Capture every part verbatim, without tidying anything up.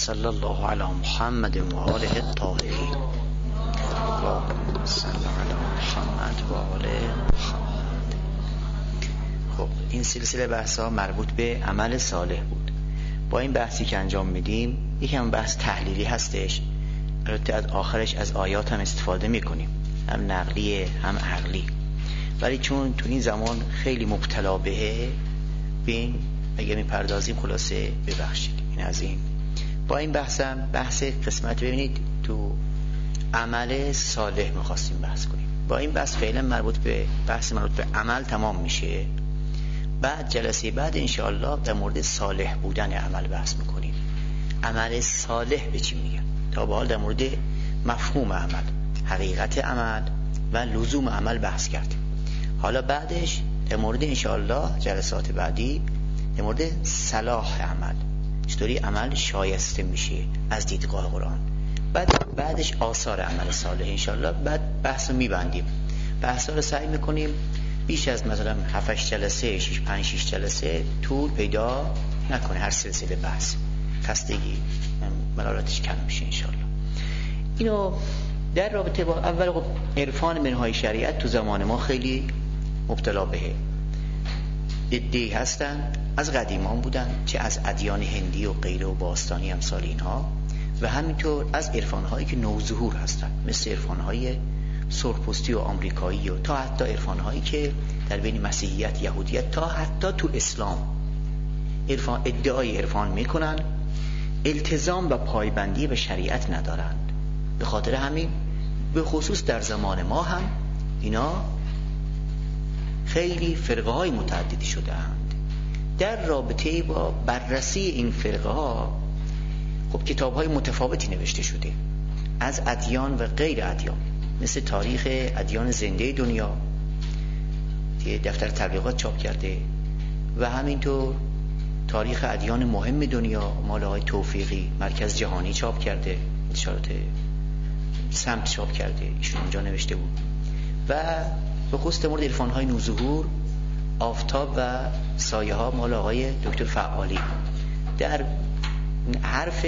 صلی الله علی محمد و آله الطاهرین. اللهم صل علی محمد و آله محمد. خب این سلسله بحث‌ها مربوط به عمل صالح بود. با این بحثی که انجام میدیم یکم بحث تحلیلی هستش، البته از آخرش از آیات هم استفاده میکنیم، هم نقلیه هم عقلی، ولی چون تو این زمان خیلی مبتلا بهه بین اگه میپردازیم خلاصه ببخشید. این از این با این بحثم بحث قسمت ببینید تو عمل صالح میخواستیم بحث کنیم. با این بحث فعلا مربوط به بحث مربوط به عمل تمام میشه. بعد جلسه بعد انشاءالله در مورد صالح بودن عمل بحث میکنیم. عمل صالح به چی میگن؟ تا به حال در مورد مفهوم عمل، حقیقت عمل و لزوم عمل بحث کردیم. حالا بعدش در مورد انشاءالله جلسات بعدی در مورد صلاح عمل، چطوری عمل شایسته میشه از دیدگاه قرآن. بعد بعدش آثار عمل صالح انشاءالله. بعد بحث رو میبندیم. بحث رو سعی میکنیم بیش از مثلا هفت هشت جلسه شش پنج شش جلسه طول پیدا نکنه هر سلسله بحث، خستگی ملالاتش کم میشه انشاءالله. اینو در رابطه با اول خب عرفان منهای شریعت تو زمان ما خیلی مبتلا بهه. عده‌ای هستن از قدیمان بودن، چه از ادیان هندی و غیره و باستانی امثال اینها، و همینطور از عرفان‌هایی که نوظهور هستن مثل عرفان‌های سرخپوستی و آمریکایی و تا حتی عرفان‌هایی که در بین مسیحیت، یهودیت، تا حتی تو اسلام عرفان ادعای عرفان میکنن، التزام و پایبندی به شریعت ندارند. به خاطر همین به خصوص در زمان ما هم اینا خیلی فرقه های متعددی شده اند. در رابطه با بررسی این فرقه ها خب کتاب های متفاوتی نوشته شده از ادیان و غیر ادیان، مثل تاریخ ادیان زنده دنیا که دفتر تبلیغات چاپ کرده، و همینطور تاریخ ادیان مهم دنیا مال آقای توفیقی مرکز جهانی چاپ کرده، انتشارات سمت چاپ کرده، ایشون اونجا نوشته بود. و به خصوص مورد عرفان‌های نوظهور آفتاب و سایه ها مال آقای دکتر فعالی. در حرف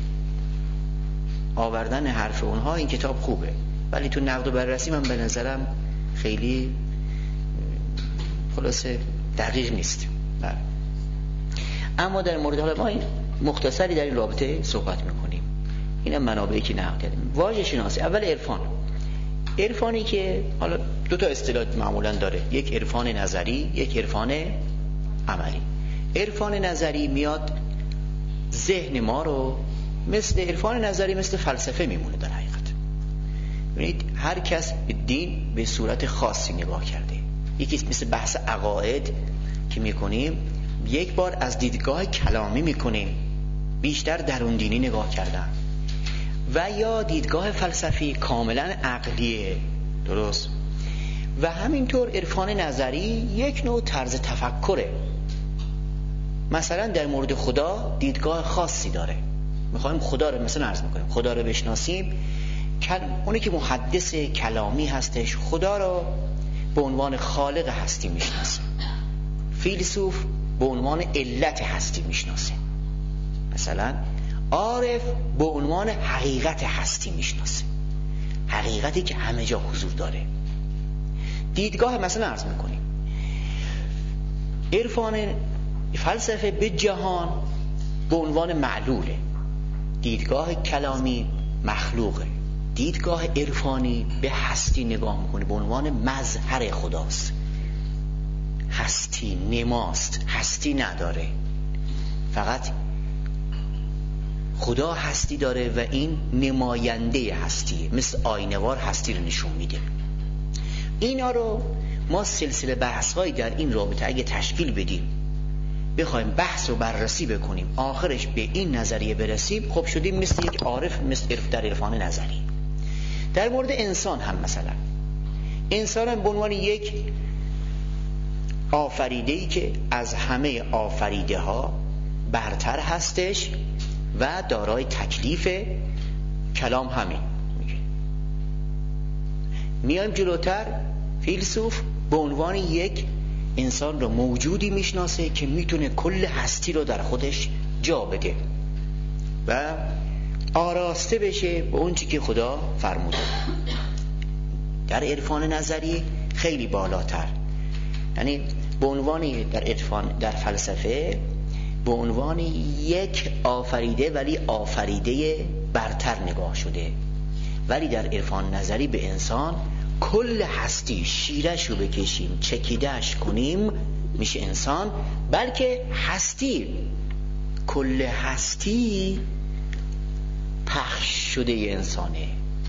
آوردن حرف اونها این کتاب خوبه، ولی تو نقد و بررسی من به نظرم خیلی خلاصه دقیق نیست. بله. اما در مورد حالا ما این مختصری در این رابطه صحبت میکنیم. اینم منابعی که نقد کردیم. واژه شناسی اول عرفان. عرفانی که حالا دو تا اصطلاح معمولا داره، یک عرفان نظری، یک عرفان عملی. عرفان نظری میاد ذهن ما رو مثل عرفان نظری مثل فلسفه میمونه در حقیقت. ببینید هر کس به دین به صورت خاصی نگاه کرده. یکی مثل بحث عقاید که میکنیم یک بار از دیدگاه کلامی میکنیم، بیشتر درون دینی نگاه کردن، و یا دیدگاه فلسفی کاملا عقلیه، درست. و همینطور عرفان نظری یک نوع طرز تفکره، مثلا در مورد خدا دیدگاه خاصی داره. میخوایم خدا رو مثلا عرض میکنیم خدا رو بشناسیم، اونی که محدث کلامی هستش خدا رو به عنوان خالق هستی میشناسه، فیلسوف به عنوان علت هستی میشناسه، مثلا عارف به عنوان حقیقت هستی میشناسه، حقیقتی که همه جا حضور داره. دیدگاه مثلا عرض میکنیم عرفان فلسفه به جهان به عنوان معلوله، دیدگاه کلامی مخلوقه، دیدگاه عرفانی به هستی نگاه میکنه به عنوان مظهر خداست، هستی نماست، هستی نداره، فقط خدا هستی داره و این نماینده هستیه، مثل آینه‌وار هستی رو نشون میده. اینا رو ما سلسله بحث‌هایی در این رابطه اگه تشکیل بدیم، بخوایم بحث و بررسی بکنیم، آخرش به این نظریه برسیم، خب شدیم مثل یک عارف، مثل عرف در عرفان نظری. در مورد انسان هم مثلا انسان هم به عنوان یک آفریده‌ای که از همه آفریده ها برتر هستش و دارای تکلیف، کلام همین میگه. میایم جلوتر، فیلسوف به عنوان یک انسان رو موجودی میشناسه که میتونه کل هستی رو در خودش جا بده و آراسته بشه به اون چی که خدا فرموده. در عرفان نظری خیلی بالاتر، یعنی به عنوان در عرفان در فلسفه به عنوان یک آفریده ولی آفریده برتر نگاه شده، ولی در عرفان نظری به انسان کل هستی شیرش رو بکشیم چکیدش کنیم میشه انسان، بلکه هستی کل هستی پخش شده انسانه.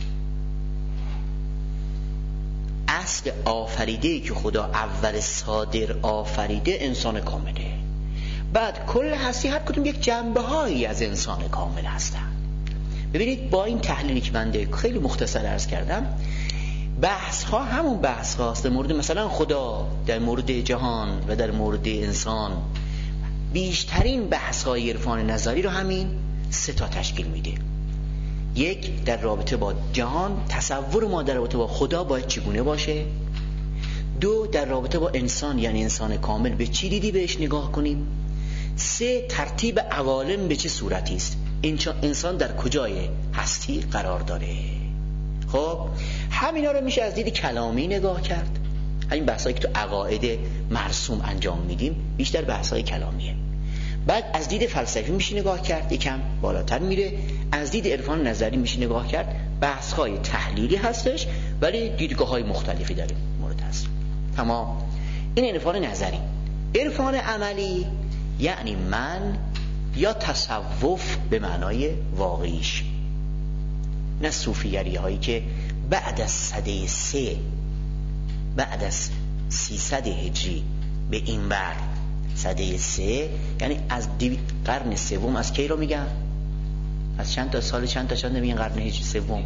اصل آفریده که خدا اول صادر آفریده انسان کامله، بعد کل هستی هر کدوم یک جنبه هایی از انسان کامل هستن. ببینید با این تحلیلی که من خیلی مختصر عرض کردم، بحث ها همون بحث هاست در مورد مثلا خدا، در مورد جهان و در مورد انسان. بیشترین بحث های عرفان نظری رو همین سه تا تشکیل میده. یک، در رابطه با جهان، تصور ما در رابطه با خدا باید چگونه باشه. دو، در رابطه با انسان یعنی انسان کامل به چی دیدی بهش نگاه کنیم. سه، ترتیب عوالم به چه صورتی است، انسان در کجای هستی قرار داره. خب همینا رو میشه از دید کلامی نگاه کرد. همین بحثایی که تو عقاید مرسوم انجام میدیم بیشتر بحثای کلامیه. بعد از دید فلسفی میشه نگاه کرد، یکم بالاتر میره. از دید عرفان نظری میشه نگاه کرد، بحث‌های تحلیلی هستش ولی دیدگاه‌های مختلفی در این مورد هست. تمام. این عرفان نظری. عرفان عملی یعنی من یا تصوف به معنای واقعیش، نه صوفیگری هایی که بعد از سده سه بعد از سیصد هجری به این بر سده سه، یعنی از قرن سوم، از کی رو میگن؟ از چند تا سال چند تا چند میگن قرن هجری سوم؟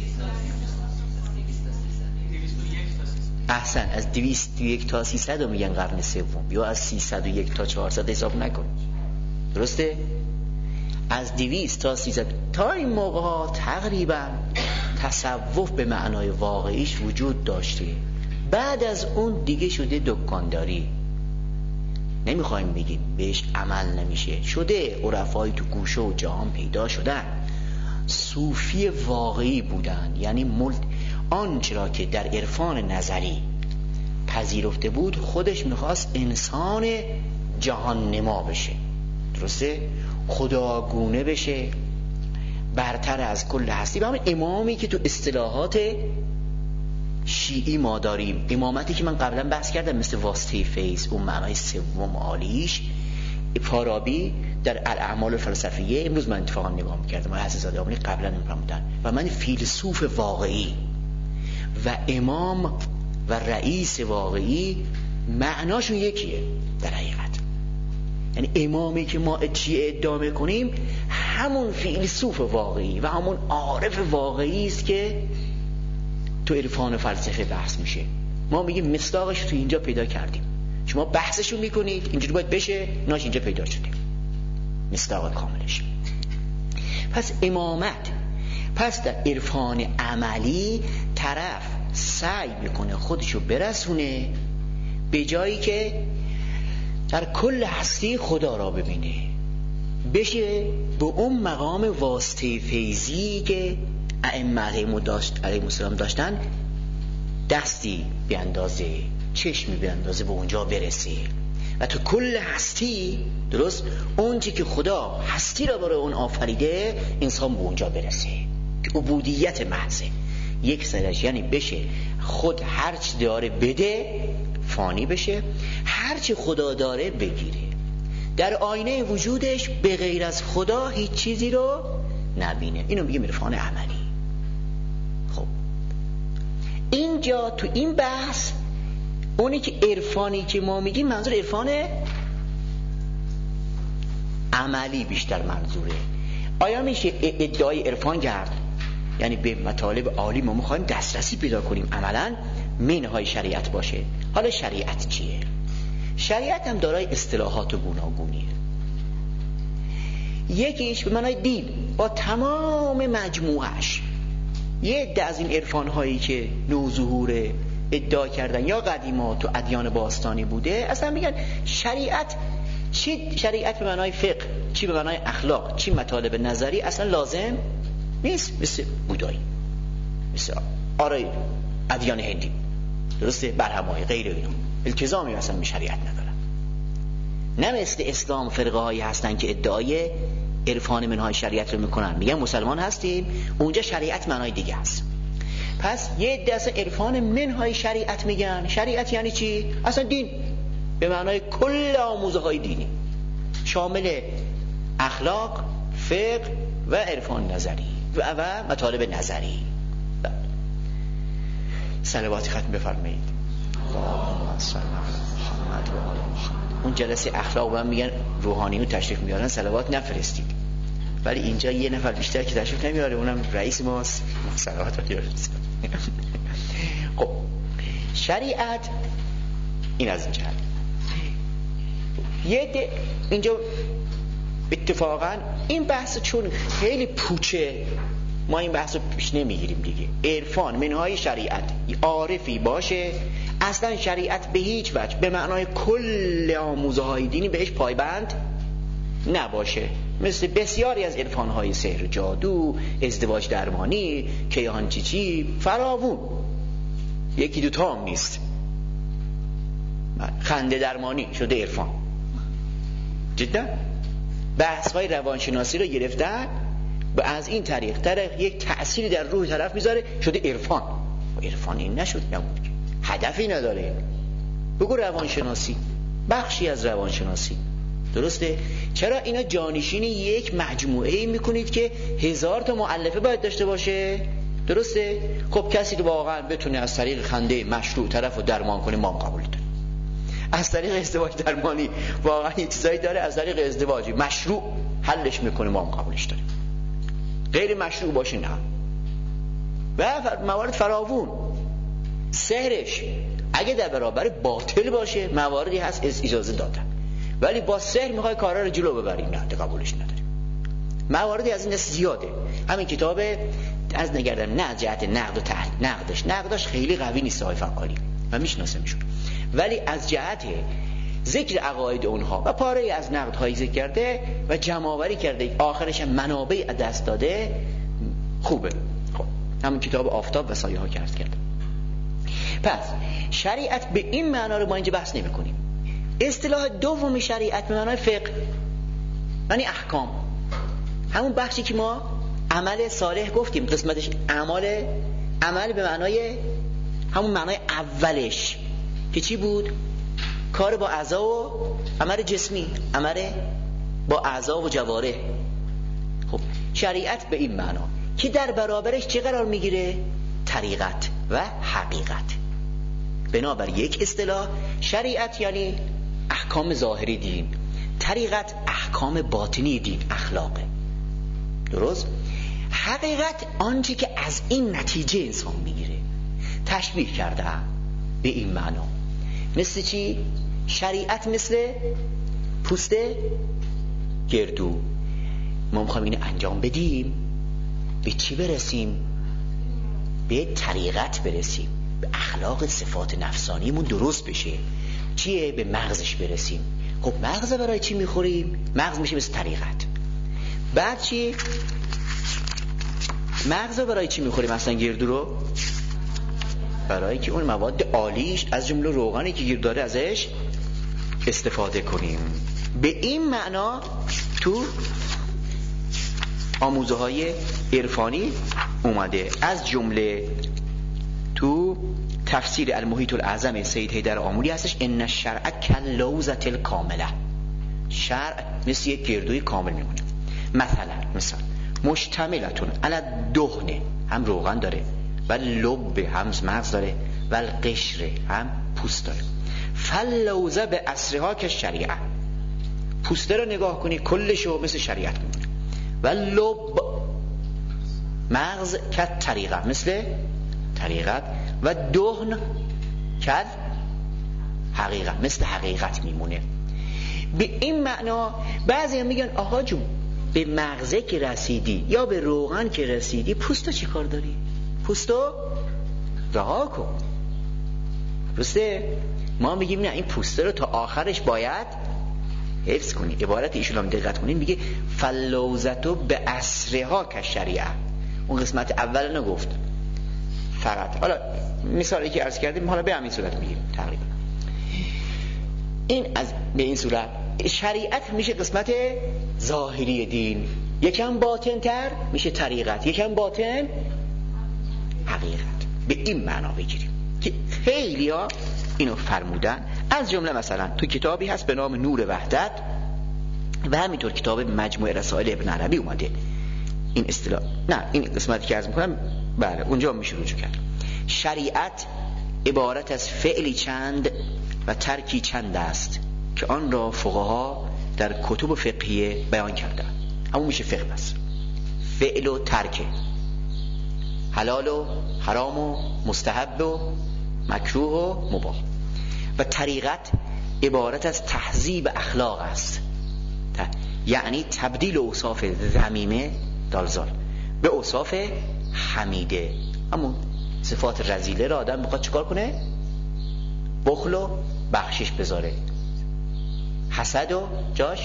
احسن، از دویست و یک تا سیصد رو میگن قرن سوم، یا از سیصد و یک تا چهارصد حساب نکن، درسته؟ از دویست تا سیصد تا این موقع ها تقریبا تصوف به معنای واقعیش وجود داشته. بعد از اون دیگه شده دکانداری، نمیخوایم بگیم بهش عمل نمیشه، شده عرفای تو گوشه و جهان پیدا شدن، صوفی واقعی بودن. یعنی ملت آنچه را که در عرفان نظری پذیرفته بود خودش میخواست انسان جهان نما بشه، درسته؟ خداگونه بشه، برتر از کل هستی. به همین امامی که تو اصطلاحات شیعی ما داریم، امامتی که من قبلا بحث کردم مثل واسطه فیض، اون معنای سوم عالیش. فارابی در الاعمال فلسفیه، امروز من اتفاقا نگاه میکردم، حضرت زاده آملی قبلا نمی‌فهمیدن، و من فیلسوف واقعی و امام و رئیس واقعی معناشون یکیه در حقیقت. یعنی امامی که ما چی ادعا میکنیم همون فیلسوف واقعی و همون عارف واقعی است که تو عرفان فلسفه بحث میشه. ما میگیم مصداقش تو اینجا پیدا کردیم، شما بحثشو میکنید اینجوری باید بشه، ناش اینجا پیدا شده مصداق کاملش. پس امامت، پس در عرفان عملی طرف سعی میکنه خودشو برسونه به جایی که در کل هستی خدا را ببینه، بشه به اون مقام واسطه فیضی که ائمه علیهم السلام داشتن، دستی بیاندازه، چشمی بیاندازه به اونجا برسه و تو کل هستی، درست اون چی که خدا هستی را برای اون آفریده، انسان به اونجا برسه که عبودیت محضه یک سرش، یعنی بشه خود هرچی داره بده، فانی بشه، هرچی خدا داره بگیره، در آینه وجودش به غیر از خدا هیچ چیزی رو نبینه. اینو میگه عرفان عملی. خب اینجا تو این بحث اونی که عرفانی که ما میگیم منظور عرفان عملی بیشتر منظوره. آیا میشه ادعای عرفان کرد یعنی به مطالب عالی ما میخوایم دسترسی پیدا کنیم عملا منهای شریعت باشه؟ حالا شریعت چیه؟ شریعت هم دارای اصطلاحات گوناگونیه. یکیش به معنای دین با تمام مجموعش. یه عده از این عرفان هایی که نوظهور ادعا کردن یا قدیما تو ادیان باستانی بوده، اصلا میگن شریعت چی شریعت به معنای فقه، چی به معنای اخلاق، چی مطالب نظری اصلا لازم نیست. مثل بودایی، مثل آرای ادیان هندی، درسته، برهم‌های غیر اینا التزامی اصلا به شریعت ندارن. نه مثل اسلام فرقه هایی هستن که ادعای عرفان منهای شریعت رو میکنن، میگن مسلمان هستیم، اونجا شریعت معنای دیگه هست. پس یه عده اصلا عرفان منهای شریعت میگن. شریعت یعنی چی؟ اصلا دین به معنای کل آموزه های دینی، شامل اخلاق، فقه و عرفان نظری و, و مطالب نظری. صلوات ختم بفرمایید. اللهم صل علی محمد و آل محمد. اون جلسه اخلاق و میگن روحانیون تشریف میارن صلوات نفرستید، ولی اینجا یه نفر بیشتر که تشریف نمیاره، اونم رئیس ماست، صلوات رو بیارید. خب شریعت این از این جهت. یه ده اینجا اتفاقا این بحث چون خیلی پوچه ما این بحث رو پیش نمیگیریم دیگه. عرفان منهای شریعت، عارفی باشه اصلا شریعت به هیچ وجه به معنای کل آموزه های دینی بهش پایبند نباشه، مثل بسیاری از عرفان‌های سحر، جادو، ازدواج درمانی، کیهان چی چی، فراوون، یکی دوتا هم نیست. خنده درمانی شده عرفان، جدا بحث‌های روانشناسی رو گرفتن و از این طریق طریق یک تأثیری در روح طرف میذاره، شده عرفان. عرفان این نشد، نبود که هدفی نداره. بگو روانشناسی، بخشی از روانشناسی، درسته؟ چرا اینا جانشین یک مجموعه میکنید که هزار تا مؤلفه باید داشته باشه، درسته؟ خب کسی که واقعا بتونه از طریق خنده مشروع طرف رو درمان کنه ما قبول داریم. از طریق ازدواج درمانی واقعا یه چیزایی داره از طریق ازدواجی مشروع حلش میکنه ما قبولش داریم. غیر مشروع باشه نه. و موارد فراوون. سحرش اگه در برابر باطل باشه مواردی هست از اجازه دادن، ولی با سحر میخوای کارا رو جلو ببریم نه، قبولش نداریم. مواردی از این دست زیاده. همین کتاب از نگردم نه از جهت نقد و تحلیل، نقدش نقدش خیلی قوی نیست های فعالی و میشناسه میشون، ولی از جهت ذکر عقاید اونها و پاره از نقدهایی ذکر کرده و جمع‌آوری کرده، آخرش منابع از دست داده، خوبه. خب همین کتاب آفتاب و سایه ها کرد کرد. پس شریعت به این معنا رو ما اینجا بحث نمی کنیم. اصطلاح دوم شریعت به معنای فقه، یعنی احکام، همون بخشی که ما عمل صالح گفتیم قسمتش اعمال، عمل به معنای همون معنای اولش که چی بود؟ کار با اعضا و عمل جسمی، عمل با اعضا و جوارح. خب شریعت به این معنا که در برابرش چه قرار میگیره؟ طریقت و حقیقت. بنابر یک اصطلاح شریعت یعنی احکام ظاهری دین، طریقت احکام باطنی دین، اخلاقه، درست؟ حقیقت آنچه که از این نتیجه انسان میگیره. تشبیه کرده به این معنا مثل چی؟ شریعت مثل پوست گردو. ما میخوایم اینو انجام بدیم، به چی برسیم؟ به طریقت برسیم، به اخلاق صفات نفسانیمون درست بشه. چیه؟ به مغزش برسیم. خب مغز برای چی میخوریم؟ مغز میشه مثل طریقت. بعد چی؟ مغز برای چی میخوریم اصلا گردو رو؟ برای که اون مواد عالیش از جمله روغنی که گیر داره ازش استفاده کنیم. به این معنا تو آموزه های عرفانی اومده، از جمله تو تفسیر المحیط الاعظم سید حیدر آمولی هستش ان الشرع کاللوزة الکامله، شرع مثل یک گردوی کامل میمونه. مثلا مثلا مشتملتون علی دهن، هم روغن داره و لب هم مغز داره و القشر هم پوست داره. فاللوزه به اصرها که شریعه، پوسته رو نگاه کنی کلشو مثل شریعت میمونه. و لب مغز که طریقه مثل طریقت و دهن که حقیقت مثل حقیقت میمونه. به این معنا بعضی هم میگن آقا جون به مغزه که رسیدی یا به روغن که رسیدی پوستو چی کار داری؟ پوستو رها کن. درسته؟ ما میگیم نه، این پوسته رو تا آخرش باید حفظ کنی. عبارت ایشون هم دقت کنین، میگه فلوزتو به اسرها که شریعه. اون قسمت اول نگفت فقط. حالا مثالی که عرض کردیم حالا به همین صورت میگیم تقریبا. این از به این صورت شریعت میشه قسمت ظاهری دین، یکم باطن تر میشه طریقت، یکم باطن حقیقت. به این معنا بگیریم که خیلی ها اینو فرمودن. از جمله مثلا تو کتابی هست به نام نور وحدت و همینطور کتاب مجموع رسائل ابن عربی اومده این اصطلاح. نه این قسمتی که عرض میکنم بله اونجا میشه رجوع کرد. شریعت عبارت از فعلی چند و ترکی چند است که آن را فقها در کتب فقهیه بیان کردن. همون میشه فقه. بس فعل و ترک، حلال و حرام و مستحب و مکروه و مباح. و طریقت عبارت از تهذیب اخلاق است، یعنی تبدیل اوصاف ذمیمه دالزال به اوصاف حمیده. همون صفات رذیله را آدم میخواد چیکار کنه؟ بخل و بخشش بذاره، حسد و جاش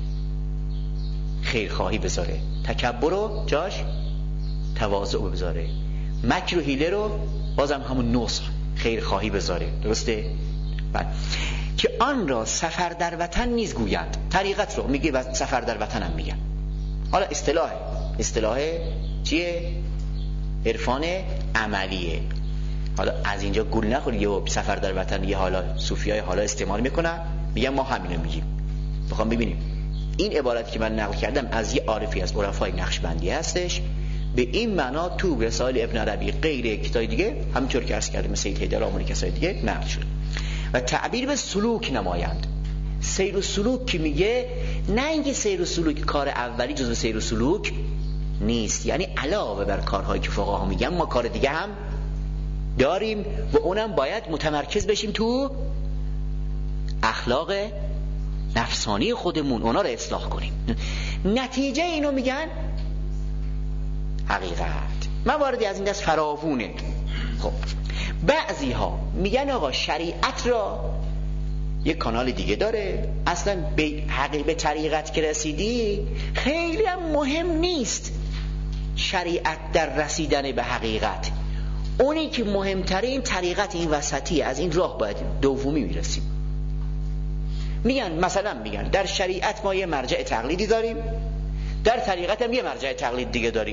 خیرخواهی بذاره، تکبر و جاش تواضع بذاره، مکر و حیله رو بازم همون نصح خیرخواهی بذاره. درسته؟ بله. که آن را سفر در وطن نیز گویند. طریقت رو میگه و سفر در وطن هم میگن. حالا اصطلاح اصطلاح چیه؟ عرفان عملیه. حالا از اینجا گول نخورید یه سفر در وطن یه حالا صوفیای حالا استعمال میکنن میگن ما همینو میگیم. میخوام ببینیم این عبارتی که من نقل کردم از یه عارفی از عرفای نقشبندی هستش، به این معنا تو رسائل ابن عربی غیر کتاب دیگه همینطور که عرض کردم سید حیدر آمونی کسای دیگه نقل شد. و تعبیر به سلوک نمایند. سیر و سلوک که میگه نه اینکه سیر و سلوک کار اولی جزو سیر و سلوک نیست، یعنی علاوه بر کارهایی که فقها میگن ما کار دیگه هم داریم و اونم باید متمرکز بشیم تو اخلاق نفسانی خودمون، اونا رو اصلاح کنیم. نتیجه اینو میگن حقیقت. مواردی از این دست فراوونه. خب بعضی ها میگن آقا شریعت را یک کانال دیگه داره، اصلا به حقیقت به طریقت که رسیدی خیلی هم مهم نیست شریعت در رسیدن به حقیقت، اونی که مهمترین طریقت این وسطی، از این راه باید دومی میرسیم. میگن مثلا میگن در شریعت ما یه مرجع تقلیدی داریم، در طریقت هم یه مرجع تقلید دیگه داریم.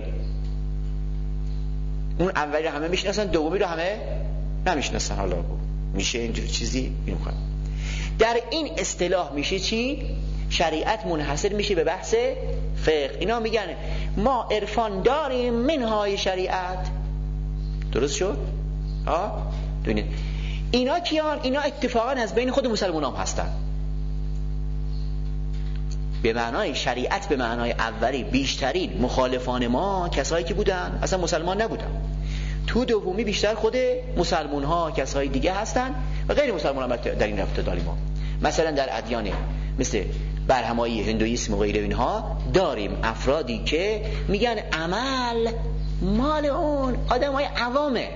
اون اولی رو همه میشناسن، دومی رو همه نمیشناسن. حالا میشه اینجور چیزی اینو کنم. در این اصطلاح میشه چی؟ شریعت منحصر میشه به بحث فقه. اینا میگن ما عرفان داریم منهای شریعت. درست شد؟ ها؟ ببینید اینا کیان؟ اینا اتفاقا از بین خود مسلمان هم هستن. به معنای شریعت به معنای اولی بیشترین مخالفان ما کسایی که بودن اصلا مسلمان نبودن. تو دومی بیشتر خود مسلمان ها کسایی دیگه هستن و غیر مسلمان هم در این رابطه داریم ما. مثلا در ادیان مثل برهمایی، هندویسم و غیره اینها داریم افرادی که میگن عمل مال اون آدمای عوامه،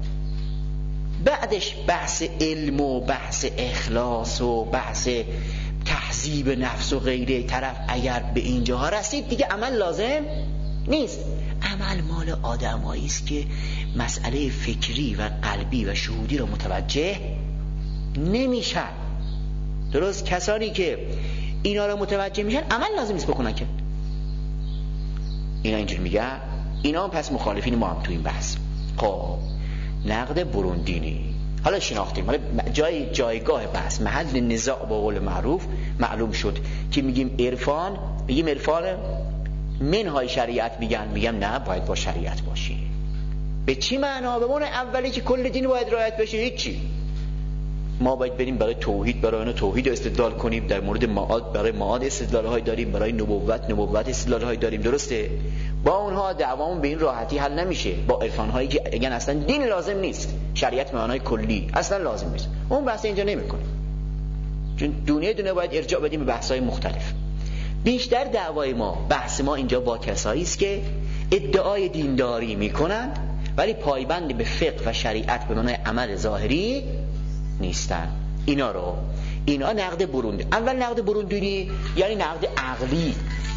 بعدش بحث علم و بحث اخلاص و بحث تهذیب نفس و غیره طرف اگر به اینجاها رسید دیگه عمل لازم نیست. عمل مال آدمایی است که مسئله فکری و قلبی و شهودی رو متوجه نمیشن. درست؟ کسانی که اینا رو متوجه میشن عمل لازم نیست بکنن که. اینا اینجور میگن. اینا هم پس مخالفین ما هم تو این بحث. خب نقد بروندینی حالا شناختیم، حالا جای جایگاه بحث محل نزاع با قول معروف معلوم شد که میگیم عرفان، میگیم عرفان منهای شریعت، میگن میگم نه باید با شریعت باشه. به چی معنا؟ به معنی اولی که کل دین باید رعایت بشه. هیچی. ما باید بریم برای توحید برای اون توحید استدلال کنیم، در مورد معاد برای معاد استدلال‌های داریم، برای نبوت نبوت استدلال‌های داریم. درسته؟ با اونها دعوامون به این راحتی حل نمیشه. با عرفان‌هایی که اگه اصلا دین لازم نیست، شریعت معنای کلی اصلا لازم نیست، اون بحث اینجا نمی‌کنه. چون دونه دونه باید ارجاع بدیم به بحث‌های مختلف. بیشتر دعوای ما بحث ما اینجا با کسایی است که ادعای دینداری میکنند ولی پایبند به فقه و شریعت به معنای عمل ظاهری نیستن. اینا رو اینا نقد برون. اول نقد بروندونی یعنی نقد عقلی،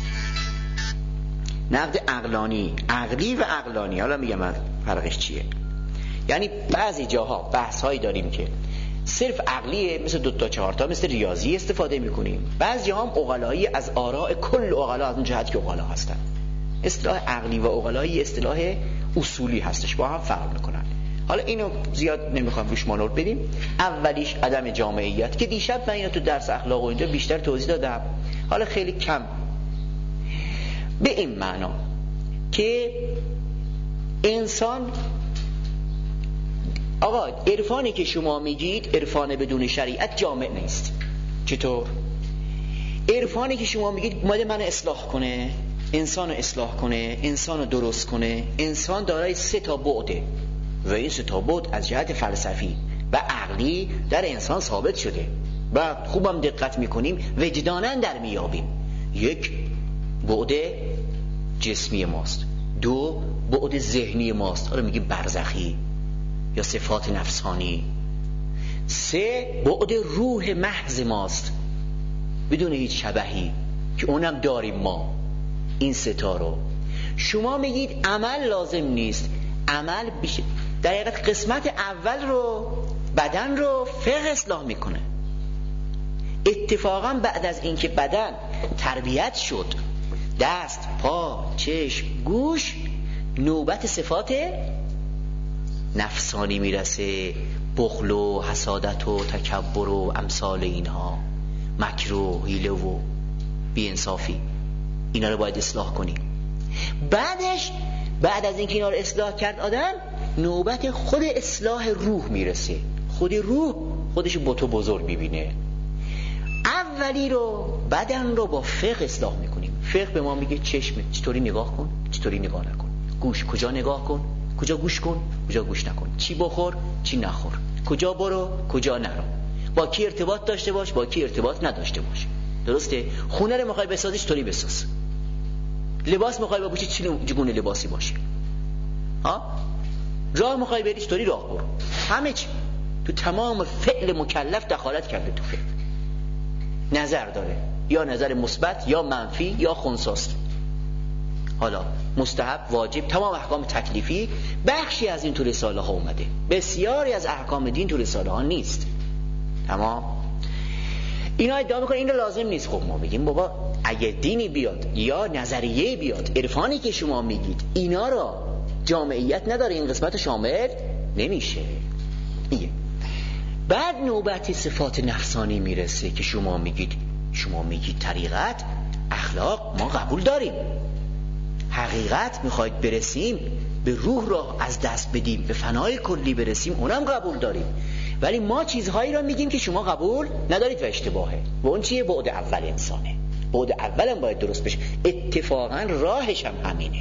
نقد عقلانی، عقلی و عقلانی. حالا میگم من فرقش چیه. یعنی بعضی جاها بحث هایی داریم که صرف عقلیه، مثل دو تا چهار تا، مثل ریاضی استفاده میکنیم. بعضی جاها هم عقلایی از آراء کل عقلا، از اون جهت که عقلا هستن. اصطلاح عقلی و عقلایی اصطلاح اصولی هستش، با هم فرق میکنن. حالا اینو زیاد نمیخوام روش مانور بدیم. اولیش عدم جامعیت که دیشب من اینو تو درس اخلاق و اینجا بیشتر توضیح دادم، حالا خیلی کم، به این معنا که انسان، آقا عرفانی که شما میگید عرفان بدون شریعت جامع نیست. چطور؟ عرفانی که شما میگید اومده منو اصلاح کنه، انسان رو اصلاح کنه، انسان رو درست کنه. انسان دارای سه تا بعده و این سه تا بعد از جهت فلسفی و عقلی در انسان ثابت شده و خوبم دقت میکنیم وجداناً در میابیم. یک، بعد جسمی ماست. دو، بعد ذهنی ماست، حالا میگیم برزخی یا صفات نفسانی. سه، بعد روح محض ماست بدون هیچ شبهی که اونم داریم ما. این سه تا رو شما میگید عمل لازم نیست. عمل بیش... در حقیقت قسمت اول رو، بدن رو فقه اصلاح میکنه. اتفاقا بعد از اینکه بدن تربیت شد، دست، پا، چشم، گوش، نوبت صفات نفسانی میرسه. بخل و حسادت و تکبر و امثال اینها، مکر و حیله و بی‌انصافی، اینا رو باید اصلاح کنی. بعدش بعد از اینکه اینا رو اصلاح کرد آدم، نوبت خود اصلاح روح میرسه. خود روح خودش بتو بزرگ میبینه. اولی رو، بدن رو با فقه اصلاح میکنیم. فقه به ما میگه چشم چطوری نگاه کن، چطوری نگاه نکن. گوش کجا نگاه کن، کجا گوش کن، کجا گوش نکن. چی بخور، چی نخور. کجا برو، کجا نرو. با کی ارتباط داشته باش، با کی ارتباط نداشته باش. درسته؟ خونه رو میخوای بسازی چطوری بساز. لباس میخوای بپوشی چگونه لباسی باشه. ها؟ راه میخوای بری چطوری راه برو. همه چی تو تمام فعل مکلف دخالت کرده تو فعل. نظر داره، یا نظر مثبت یا منفی یا خنثیست. حالا مستحب، واجب، تمام احکام تکلیفی بخشی از این تو رساله ها اومده. بسیاری از احکام دین تو رساله ها نیست. تمام اینا ادعا میکنن این رو لازم نیست. خب ما میگیم بابا اگه دینی بیاد یا نظریه بیاد، عرفانی که شما میگید اینا را جامعیت نداره، این قسمت شامل نمیشه. ایه. بعد نوبت صفات نفسانی میرسه که شما میگید شما میگید طریقت، اخلاق ما قبول داریم. حقیقت میخواید برسیم، به روح را از دست بدیم، به فنای کلی برسیم، اونم قبول داریم. ولی ما چیزهایی را میگیم که شما قبول ندارید و اشتباهه. و اون چیه؟ بعد اول انسانه. بعد اولم باید درست بشه. اتفاقا راهش هم همینه.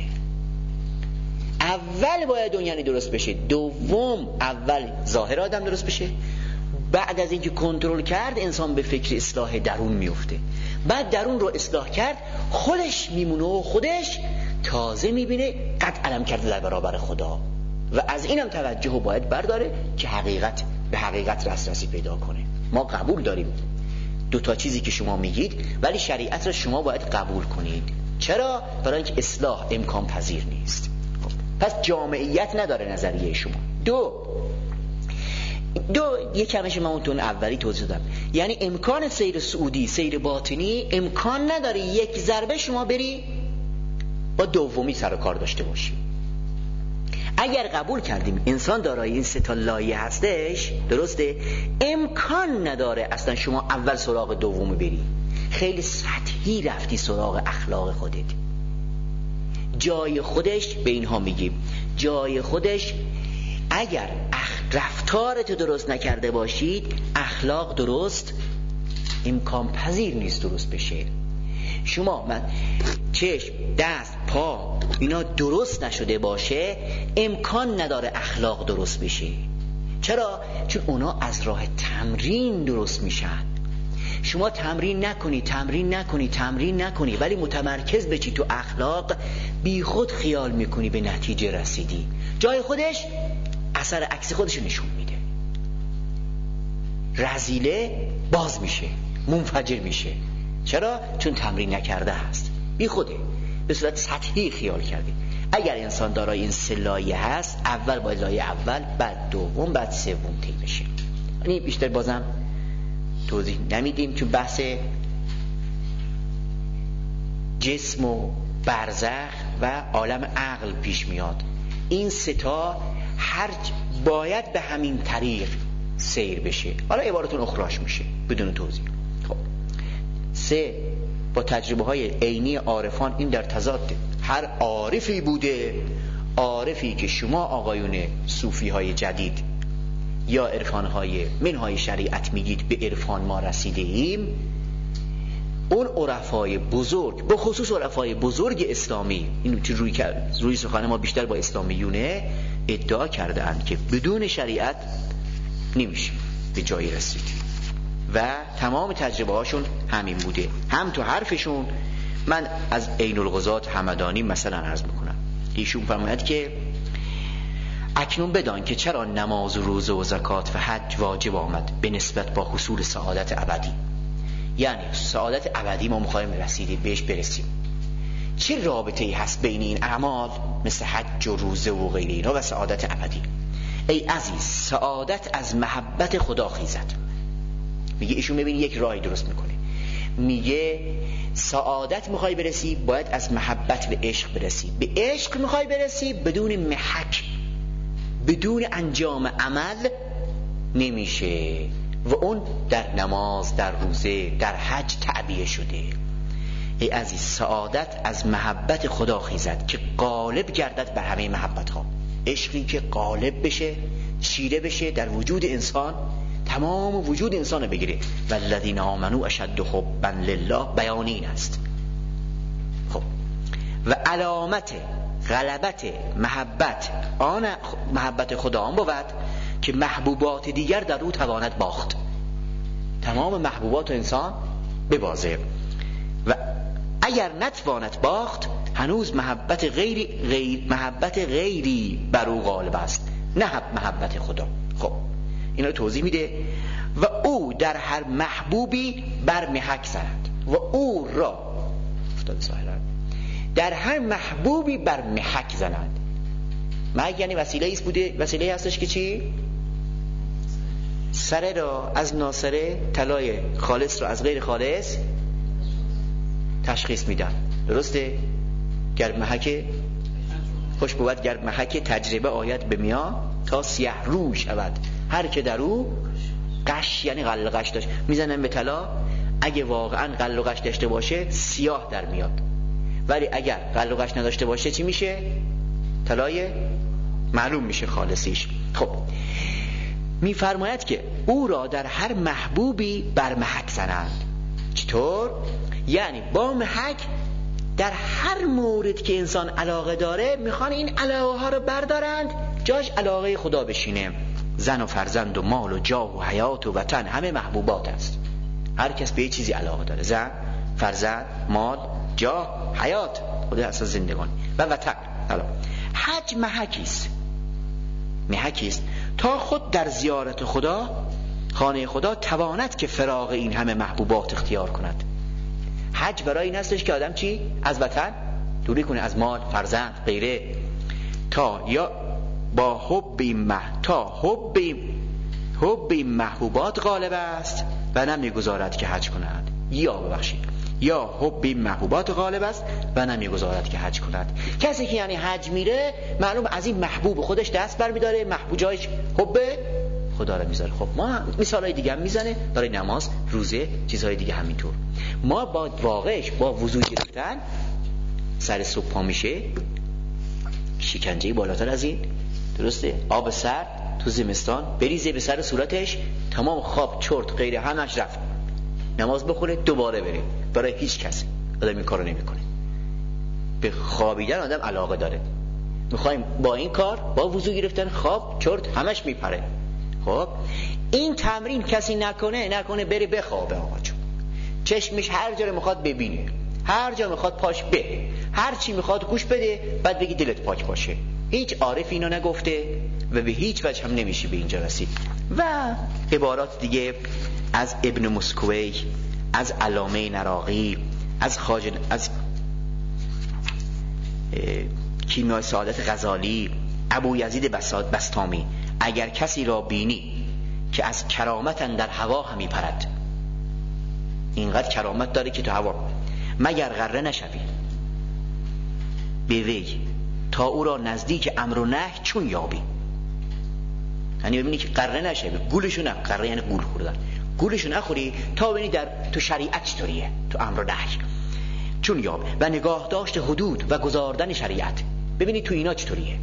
اول باید اون یعنی درست بشه. دوم اول ظاهر آدم درست بشه. بعد از اینکه کنترل کرد انسان به فکر اصلاح درون میفته. بعد درون رو اصلاح کرد، خودش میمونه و خودش تازه میبینه قد علم کرده در برابر خدا. و از اینم توجه باید برداره که حقیقت به حقیقت دسترسی پیدا کنه. ما قبول داریم دو تا چیزی که شما میگید، ولی شریعت را شما باید قبول کنید. چرا؟ برای اینکه اصلاح امکان پذیر نیست. پس جامعیت نداره نظریه شما. دو دو یک کمش من اون اولی توضیح دادم. یعنی امکان سیر سعودی، سیر باطنی امکان نداره یک ضربه شما بری با دومی سر و کار داشته باشی. اگر قبول کردیم انسان دارای این سه تا لایه هستش، درسته، امکان نداره اصلا شما اول سراغ دوم بری. خیلی سطحی رفتی سراغ اخلاق خودت. جای خودش به اینها میگیم جای خودش اگر رفتارت درست نکرده باشید، اخلاق درست امکان پذیر نیست درست بشه. شما من چشم، دست، پا اینا درست نشده باشه، امکان نداره اخلاق درست بشه. چرا؟ چون اونا از راه تمرین درست میشن. شما تمرین نکنی تمرین نکنی تمرین نکنی ولی متمرکز بشی تو اخلاق، بی خود خیال میکنی به نتیجه رسیدی. جای خودش اثر عکس خودش نشون میده. رذیله باز میشه، منفجر میشه. چرا؟ چون تمرین نکرده هست، بی خوده، به صورت سطحی خیال کرده. اگر انسان دارای این سه لایه هست، اول باید لایه اول، بعد دوم، بعد سوم طی بشه. یعنی بیشتر بازم توضیح نمیدیم چون بحث جسم و برزخ و عالم عقل پیش میاد. این سه تا هر باید به همین طریق سیر بشه. حالا عبارتون اخراش میشه بدون توضیح. خب سه با تجربه های عینی عارفان این در تضاده. هر عارفی بوده، عارفی که شما آقایون صوفی های جدید یا عرفان های منهای شریعت میگید به عرفان ما رسیده ایم، اون عرفای بزرگ، به خصوص عرفای بزرگ اسلامی، اینو که روی کرد روی سخن ما بیشتر با اسلامیونه، ادعا کردند که بدون شریعت نمیشه به جایی رسید و تمام تجربه هاشون همین بوده. هم تو حرفشون، من از عین الغزات همدانی مثلا عرض میکنم، ایشون فرماید که اکنون بدان که چرا نماز و روزه و زکات و حج واجب آمد به نسبت با حصول سعادت ابدی. یعنی سعادت ابدی ما میخوایم رسیدیم بهش برسیم، چه رابطه‌ای هست بین این اعمال مثل حج و روزه و غیر اینا و سعادت ابدی؟ ای عزیز، سعادت از محبت خدا خیزد. میگه ایشون ببین یک راهی درست میکنه، میگه سعادت میخوای برسی باید از محبت به عشق برسی. به عشق میخوای برسی بدون محک، بدون انجام عمل نمیشه و اون در نماز، در روزه، در حج تعبیه شده. ای عزیز، سعادت از محبت خدا خیزد که غالب گردد بر همه محبت ها. عشقی که غالب بشه، چیره بشه در وجود انسان، تمام وجود انسان رو بگیره. والذین آمنوا اشد حبا لله، بیان این است. خب و علامت غلبت محبت آن محبت خدا آن بود که محبوبات دیگر در او تواند باخت. تمام محبوبات انسان ببازه و اگر نتواند باخت هنوز محبت غیری غیر محبت غیری بر او غالب است، نه محبت خدا. خب این رو توضیح میده. و او در هر محبوبی بر محک زند و او را در هر محبوبی بر محک زنند. محک یعنی وسیله ایست بوده، وسیله هستش که چی؟ سره را از ناسره، طلای خالص را از غیر خالص تشخیص میدن. درسته؟ گر محک خوش بود، گر محک تجربه آید به میان تا سیه رو شود هر که در او قش، یعنی قل قش داشت. میزنن به طلا، اگه واقعا قل قش داشته باشه سیاه در میاد، ولی اگر قل قش نداشته باشه چی میشه؟ طلای معلوم میشه خالصیش. خب میفرماید که او را در هر محبوبی بر محک زنند. چطور؟ یعنی با محک در هر مورد که انسان علاقه داره میخوان این علاقه ها رو بردارند جاش علاقه خدا بشینه. زن و فرزند و مال و جاه و حیات و وطن همه محبوبات است. هر کس به یه چیزی علاقه داره، زن، فرزند، مال، جاه، حیات، خدا اصلا زندگان و وطن. حالا حج محکیست، محکیست تا خود در زیارت خدا، خانه خدا تواند که فراغ این همه محبوبات اختیار کند. حج برای این هستش که آدم چی؟ از وطن دوری کنه، از مال، فرزند، غیره، تا یا با حب این مح... تا حب این حب این محبوبات غالب است و نمیگذارد که حج کند. یا ببخشید یا حب این محبوبات غالب است و نمیگذارد که حج کند. کسی که یعنی حج میره معلوم از این محبوب خودش دست برمیداره، محبوب جایش حب خدا رو میذاره. خب ما مثالای دیگه هم میزنه، برای نماز، روزه، چیزهای دیگه همینطور. ما با واقعش با وضو گرفتن سر صبح پا میشه، شکنجه بالاتر از این، درسته؟ آب سرد تو زمستان بریزه به سر صورتش، تمام خواب، چرت، غیره همش رفت. نماز بخونه دوباره بره. برای هیچ کس آدم این کارو نمیکنه. به خوابیدن آدم علاقه داره. میخوایم با این کار، با وضو گرفتن، خواب، چرت همش میپره. خب این تمرین کسی نکنه نکنه بره بخوابه آقا جون. چشمش هر جا رو میخواد ببینه، هر جا میخواد پاش به، هر چی میخواد گوش بده، بعد بگی دلت پاک باشه. هیچ عارف اینو نگفته و به هیچ وجه هم نمیشه به اینجا رسید. و عبارات دیگه از ابن مسکوی، از علامه نراقی، از خواجه، از کیمیای سعادت غزالی، ابو یزید بسطامی، اگر کسی را بینی که از کرامت اندر هوا همی پرد، اینقدر کرامت داره که تو هوا، مگر غره نشوی به وی تا او را نزدیک امر و نهی چون یابی. یعنی ببینی که غره نشوی، گولشو نه، غره یعنی گول خوردن، گولشو نخوری تا ببینی در تو شریعت چطوریه، تو امر و نهی چون یابی، و نگاه داشت حدود و گزاردن شریعت، ببینی تو اینا چطوریه.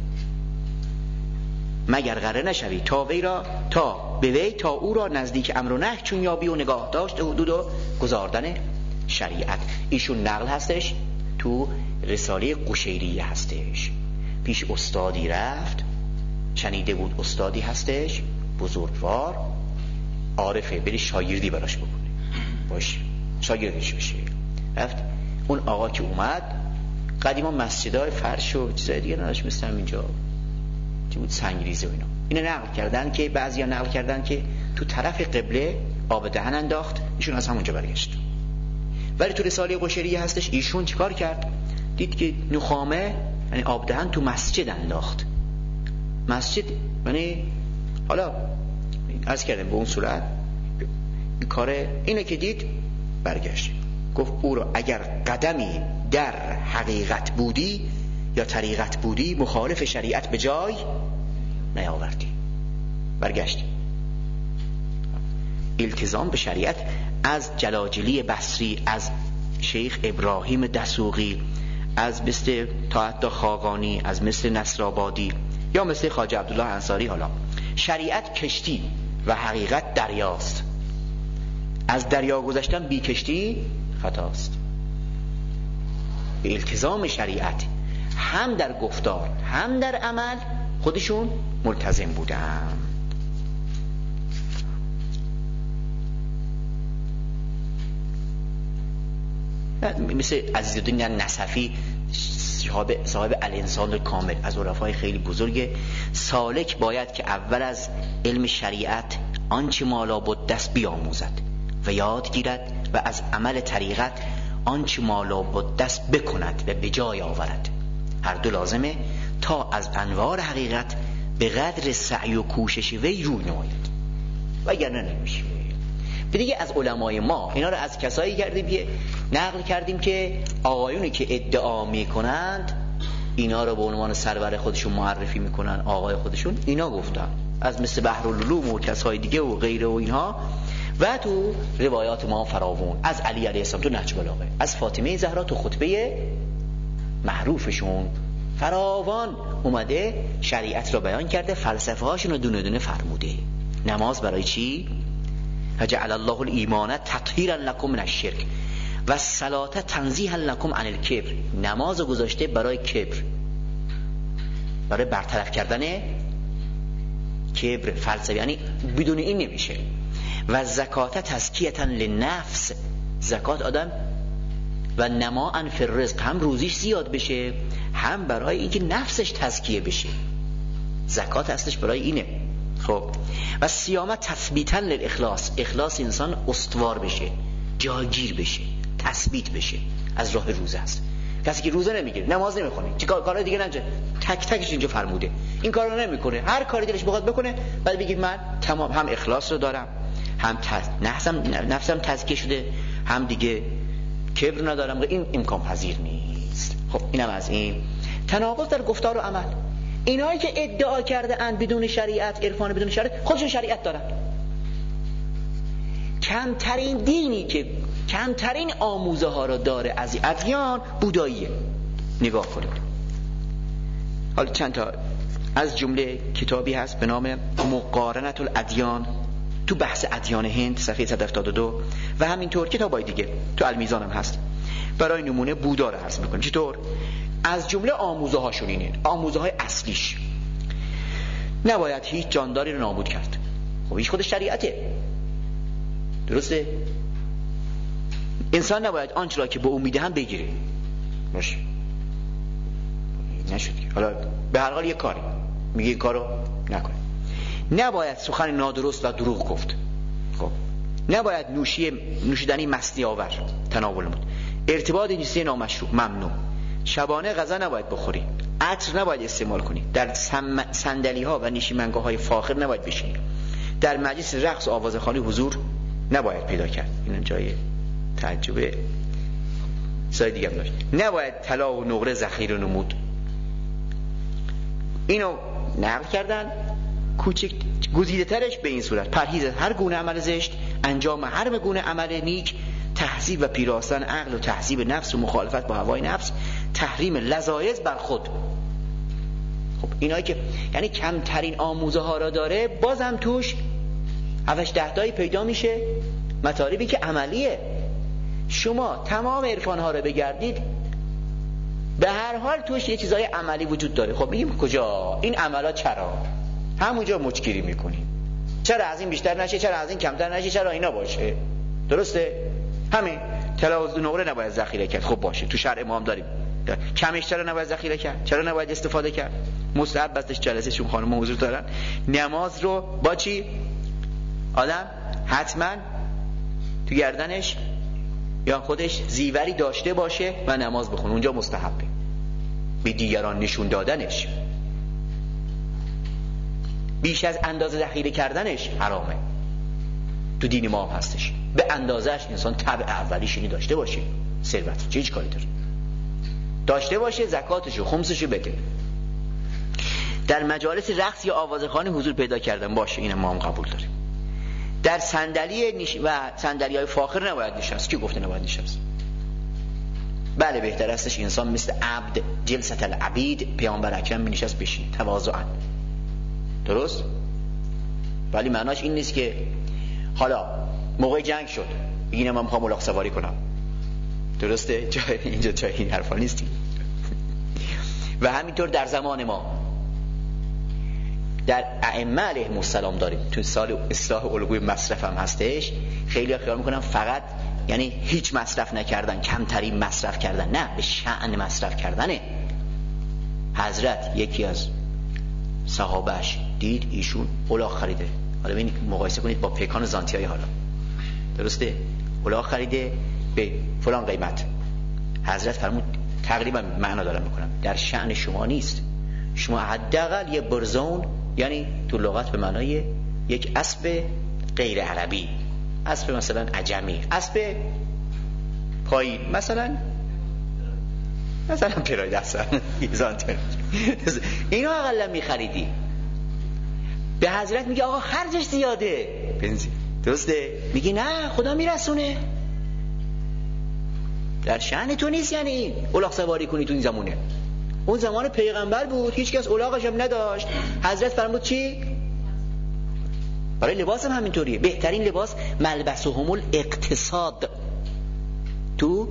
مگر غره نشوی تا وی را تا به وی تا او را نزدیک امر و نهی چون یابی و نگاه داشت حدود و گزاردن شریعت. ایشون نقل هستش تو رساله قشیریه هستش. پیش استادی رفت، شنیده بود استادی هستش بزرگوار، عارفه، بری شاگردی براش بکنه، باش شاگردش بشه. رفت اون آقا که اومد، قدیما مسجدهای فرش و چیزای دیگه نداشت مثل اینجا چی بود، سنگریزه و اینا. اینو نقل کردن که بعضیا نقل کردن که تو طرف قبله آب دهن انداخت، ایشون از همونجا برگشت. ولی تو رساله قشیریه هستش ایشون چیکار کرد؟ دید که نخامه یعنی آب دهن تو مسجد انداخت. مسجد یعنی حالا عرض کردم به اون صورت کار اینه که دید برگشت. گفت او را اگر قدمی در حقیقت بودی یا طریقت بودی مخالف شریعت به جای نیاوردی. برگشت. التزام به شریعت از جلاجلی بصری، از شیخ ابراهیم دسوقی، از مثل طاعت خاقانی، از مثل نصرآبادی یا مثل خواجه عبدالله انصاری. حالا شریعت کشتی و حقیقت دریاست، از دریا گذشتن بی کشتی خطاست. به التزام شریعت هم در گفتار هم در عمل خودشون ملتزم بودن. مثل عزیزالدین نصفی صاحب, صاحب الانسان کامل، از عرفای خیلی بزرگ. سالک باید که اول از علم شریعت آنچه مالا بود دست بیاموزد و یاد گیرد و از عمل طریقت آنچه مالا بود دست بکند و به جای آورد. هر دو لازمه تا از انوار حقیقت به قدر سعی و کوشش وی روی نماید، وگرنه نمیشه. دیگه از علمای ما اینا رو از کسایی کردیم که نقل کردیم که آقایونی که ادعا میکنند اینا رو به عنوان سرور خودشون معرفی میکنن، آقای خودشون، اینا گفتن از مثل بحرالعلوم و کسای دیگه و غیره و اینها. و تو روایات ما فراوون، از علی علیه السلام تو نهج بلاغه، از فاطمه زهرا تو خطبه معروفشون فراوان اومده شریعت را بیان کرده، فلسفه هاشون رو دونه دونه فرموده. نماز برای چی؟ جعل الله الایمان تطهیرا لکم من الشرک و الصلاة تنزیها لکم عن الکبر. نماز گذاشته برای کبر، برای برطرف کردن کبر فلسفه، یعنی بدون این نمیشه. و زکات تزکیه للنفس، زکات آدم و نماء فی الرزق، هم روزیش زیاد بشه هم برای اینکه نفسش تزکیه بشه. زکات اصلش برای اینه. خب و صیام تثبیتا للاخلاص، اخلاص انسان استوار بشه، جاگیر بشه، تثبیت بشه، از راه روزه است. کسی که روزه نمیگیره، نماز نمیخونه، چه کار کارهای دیگه نمیشه، تک تکش اینجا فرموده، این کارو نمیکنه، هر کاری دلش بخواد بکنه، بعد بگید من تمام هم اخلاص رو دارم، هم تز... نفسم نفسم تزکیه شده، هم دیگه کبر ندارم. این امکان پذیر نیست. خب اینم از این تناقض در گفتار و عمل. اینایی که ادعا کرده اند بدون شریعت، عرفان بدون شریعت، خودشون شریعت دارن. کمترین دینی که کمترین آموزه ها رو داره از ادیان بوداییه. نگاه کنید. حالا چند تا از جمله کتابی هست به نام مقارنت الادیان تو بحث ادیان هند صفحه صد و هفتاد و دو و همینطور کتابای دیگه تو المیزان هم هست. برای نمونه بودا رو عرض می‌کنم. چطور؟ از جمله آموزه هاشون اینه، آموزه های اصلیش نباید هیچ جانداری رو نابود کرد. خب هیچ خودش شریعته، درسته؟ انسان نباید آنچه را که به اون میدهن بگیره. باشه نشد. حالا به هر حال یک کاری میگه این کارو نکنه. نباید سخن نادرست و دروغ گفت. خب نباید نوشی نوشیدنی مستی آور تناول بود. ارتباط جنسی نامشروع ممنوع. شبانه غذا نباید بخوری. عطر نباید استعمال کنی. در صندلی ها و نشیمنگاه های فاخر نباید بشینی. در مجلس رقص و آوازخوانی حضور نباید پیدا کرد. این جای تعجب سای دیگه هم داشت. نباید طلا و نقره ذخیره نمود. اینو نقل کردن. کوچک گزیده ترش به این صورت: پرهیز هر گونه عمل زشت، انجام هر گونه عمل نیک، تهذیب و پیراستن عقل و تهذیب نفس و مخالفت با هوای نفس، تحریم لذایذ بر خود. خب اینایی که یعنی کمترین آموزه ها را داره، بازم توش هفتش ده تایی پیدا میشه مطالبی که عملیه. شما تمام عرفان ها رو بگردید، به هر حال توش یه چیزای عملی وجود داره. خب میگیم کجا این عملا؟ چرا همونجا مچگیری میکنیم؟ چرا از این بیشتر نشه؟ چرا از این کمتر نشه؟ چرا اینا باشه؟ درسته؟ همین طلا و نقره نباید ذخیره کرد. خب باشه، تو شرع ما هم داریم. کمش چرا نباید ذخیره کرد؟ چرا نباید استفاده کرد؟ مستحب بستش جلسه چون خانم حضور دارن. نماز رو با چی آدم حتما تو گردنش یا خودش زیوری داشته باشه و نماز بخونه، اونجا مستحبه. به دیگران نشون دادنش، بیش از اندازه ذخیره کردنش حرامه. تو دین ما هم هستش. به اندازهش انسان طبع اولیش اینی داشته باشه. ثروت چه هیچ کاری داره داشته باشه، زکاتشو خمسشو بده. در مجالس رقص یا آوازخوانی حضور پیدا کردن باشه، این ما هم قبول داریم. در صندلی نش... و صندلی‌های فاخر نباید نشست. کی گفته نباید نشست؟ بله بهتر استش انسان مثل عبد جلسة العبید پیامبر اکرم بنشست بشین تواضعاً. درست؟ ولی معناش این نیست که حالا موقع جنگ شد بگیم من میخوام الاغ سواری کنم. درسته؟ جای اینجا جای این حرفا نیست. و همینطور در زمان ما در ائمه علیهم السلام داریم. تو سال اصلاح الگوی مصرف هم هستش. خیلی خیال میکنن فقط یعنی هیچ مصرف نکردن، کمترین مصرف کردن. نه، به شأن مصرف کردنه. حضرت یکی از صحابهش دید ایشون الاغ خریده. حالا ببینید مقایسه کنید با پیکان زانتیای حالا. درسته؟ الاغ خریده به فلان قیمت. حضرت فرمود تقریبا معنا دارم میکنم در شأن شما نیست. شما حداقل یه برزون، یعنی تو لغت به معنای یک اسب غیر عربی، اسب مثلا عجمی، اسب پایین، مثلا مثلا پیراید اصلا زانتی، اینو اقلا میخریدی. به حضرت میگه آقا خرجش زیاده بنزین. درسته؟ میگی نه خدا میرسونه. در شأن تو نیست یعنی الاغ سواری کنی تو این زمانه. اون زمان پیغمبر بود، هیچ کس الاغش هم نداشت. حضرت فرمود چی؟ برای لباس هم همینطوریه. بهترین لباس ملبسهم الاقتصاد. تو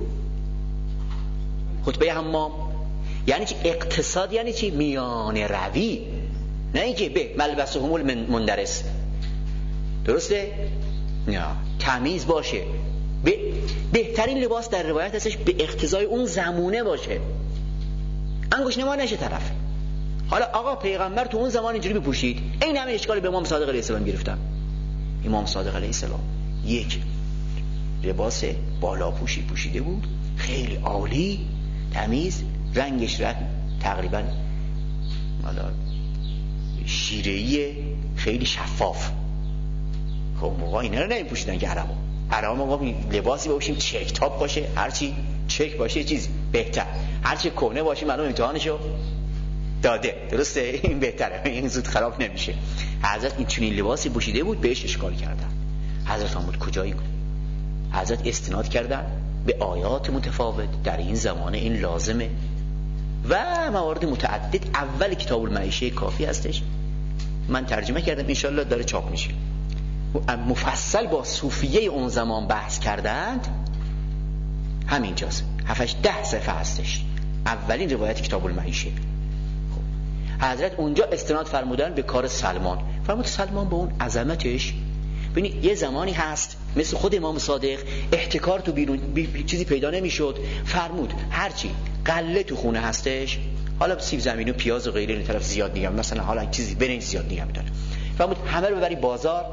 خطبه حمام یعنی چی؟ اقتصاد یعنی چی؟ میان روی، نه اینکه به ملبسهم المندرس. درسته؟ نه، تمیز باشه. به بهترین لباس در روایت هستش به اقتضای اون زمونه باشه، انگوش نما نشه طرف. حالا آقا پیغمبر تو اون زمان اینجوری بپوشید، این همه اشکال به امام صادق علیه السلام گرفتن. امام صادق علیه السلام یک لباس بالا پوشی پوشیده بود، خیلی عالی، تمیز، رنگش رنگ تقریبا حالا شیره‌ای، خیلی شفاف. خب موقع اینا رو نمیپوشیدن که عربا. عربا موقع لباسی بپوشیم چک تاپ باشه، هرچی چک باشه یه چیز بهتر، هرچی کهنه باشه معلوم امتحانشو داده. درسته؟ این بهتره، این زود خراب نمیشه. حضرت این چنین لباسی پوشیده بود، بهش اشکال کردن. حضرت فرمود کجایی؟ حضرت استناد کردن به آیات متفاوت در این زمانه این لازمه و موارد متعدد. اول کتاب المعیشه کافی هستش، من ترجمه کردم، انشالله داره چاپ میشه. مفصل با صوفیه اون زمان بحث کردند. همینجاست، هفتش ده صفحه هستش، اولین روایت کتاب المعیشه. خب حضرت اونجا استناد فرمودن به کار سلمان. فرمود سلمان با اون عظمتش، ببینید یه زمانی هست مثل خود امام صادق احتکار تو بیرون بی بی چیزی پیدا نمیشد. فرمود هرچی قله تو خونه هستش، حالا سیب زمینی و پیاز و غیره این طرف زیاد نگم، مثلا حالا چیزی برنج زیاد نگم میداره. فرمود همه رو ببری بازار،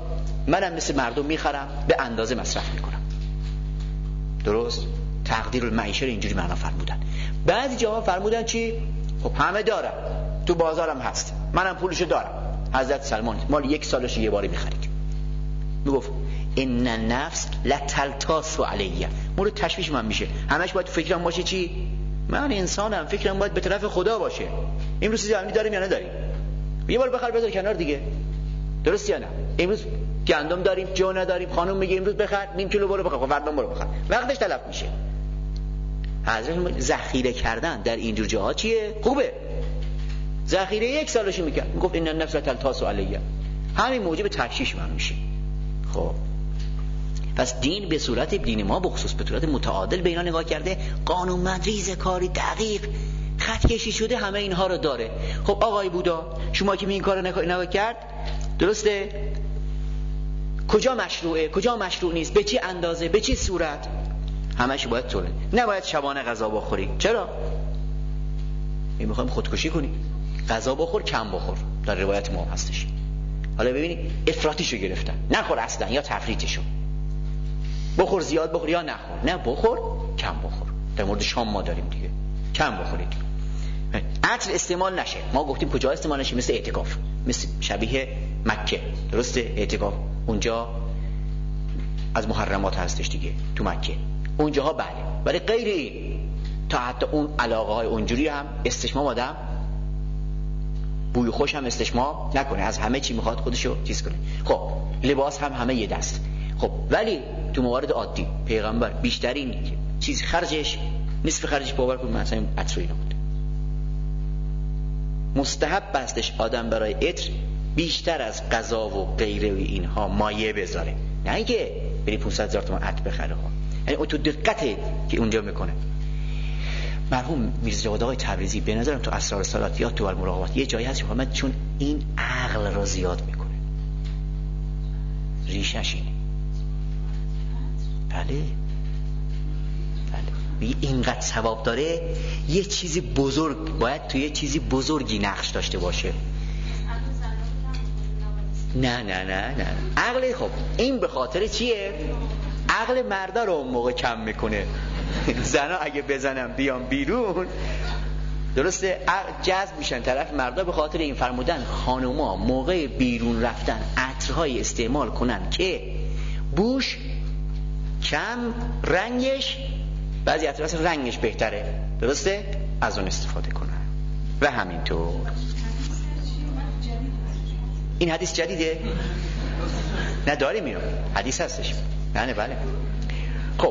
منم مثل مردم میخرم، به اندازه مصرف میکنم. درست؟ تقدیر المعیشه رو اینجوری معنا فرمودن. بعضی جاها فرمودن چی؟ خب همه دارم، تو بازارم هست، منم پولشو دارم. حضرت سلمان مال یک سالش یه باری میخرید. میگفت ان النفس لتلتاس علیه، مورد تشویش من میشه، همش باید فکرم باشه چی؟ من انسانم، فکرم باید به طرف خدا باشه. امروز چیزی امنی داریم یا نداریم؟ یه بار بخر بذار کنار دیگه. درست یا نه؟ امروز گندم داریم، جو نداریم، خانم میگه امروز بخر نیم کیلو برو بخر، فردا برو بخر، وقتش تلف میشه. حضرت ذخیره کردن در اینجور جاها چیه؟ خوبه. ذخیره یک سالشو میکرد، میگفت ان النفس تلتاس علیه، همین موجب تشویش من میشه. خب پس دین به صورت دین ما بخصوص به صورت متعادل به اینا نگاه کرده، قانون مدریز کاری دقیق خط کشی شده، همه اینها رو داره. خب آقای بودا شما که این کارو نگاه کرد، درسته؟ کجا مشروعه کجا مشروع نیست، به چه اندازه، به چه صورت، همش باید طوره. نباید شبانه غذا بخوری. چرا؟ میخوایم خودکشی کنی؟ غذا بخور، کم بخور، در روایت ما هستش. حالا ببینید افراطیشو گرفتن، نخور اصلا یا تفریطیشو، بخور زیاد بخور یا نخور، نه بخور کم بخور. در مورد شام ما داریم دیگه، کم بخورید. عطر استعمال نشه. ما گفتیم کجا استعمال نشه؟ مثل اعتکاف، مثل شبیه مکه. درسته؟ اعتکاف اونجا از محرمات هستش دیگه تو مکه، اونجاها بله، ولی غیر این تا حتی اون علاقه های اونجوری هم استشمام آدم بوی خوش هم استشمام نکنه، از همه چی میخواد خودشو چیز کنه. خب لباس هم همه یه دست. خب ولی تو موارد عادی پیغمبر بیشترین چیز خرجش، نصف خرجش باور کن مثلا عطر اینا بود. مستحب هستش آدم برای عطر بیشتر از غذا و غیره و اینها مایه بذاره، نه اینکه بری پانصد هزار تومان عطر بخره ها. یعنی اون تو دقته که اونجا میکنه. مرحوم میرزا جواد آقای تبریزی به نظرم تو اسرار الصلاتیات تو المراقبات یه جایی هست که چون این عقل را زیاد میکنه، ریشش اینه. بله بله اینقدر ثواب داره، یه چیزی بزرگ باید تو یه چیزی بزرگی نقش داشته باشه. نه نه نه نه عقل. خب این به خاطر چیه؟ عقل مردا رو اون موقع کم میکنه. زنا اگه بزنم بیام بیرون، درسته، جذب میشن طرف مردا. به خاطر این فرمودن خانوما موقع بیرون رفتن عطرهای استعمال کنن که بوش کم، رنگش بعضی عطر اصلا رنگش بهتره، درسته، از اون استفاده کنن. و همینطور این حدیث جدیده؟ نه داریم اینو، حدیث هستش. نه بله. خب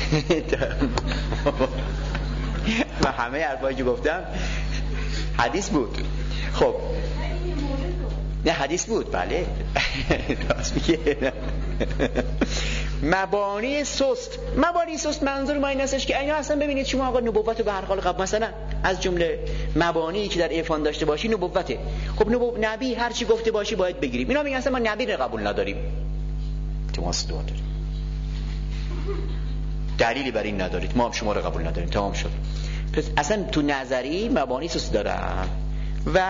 من همه حرفایی که گفتم حدیث بود. خب نه حدیث بود بله. راست میگه. مبانی سست، مبانی سست منظور ما این هستش که اینا اصلا ببینید شما آقا نبوت به هر حال قبل مثلا از جمله مبانی که در عرفان داشته باشی نبوته. خب نبو... نبی هر چی گفته باشی باید بگیریم. اینا میگن اصلا ما نبی رو قبول نداریم، تماس دو داریم، دلیلی بر این ندارید، ما هم شما رو قبول نداریم، تمام شد. پس اصلا تو نظری مبانی سست دارن و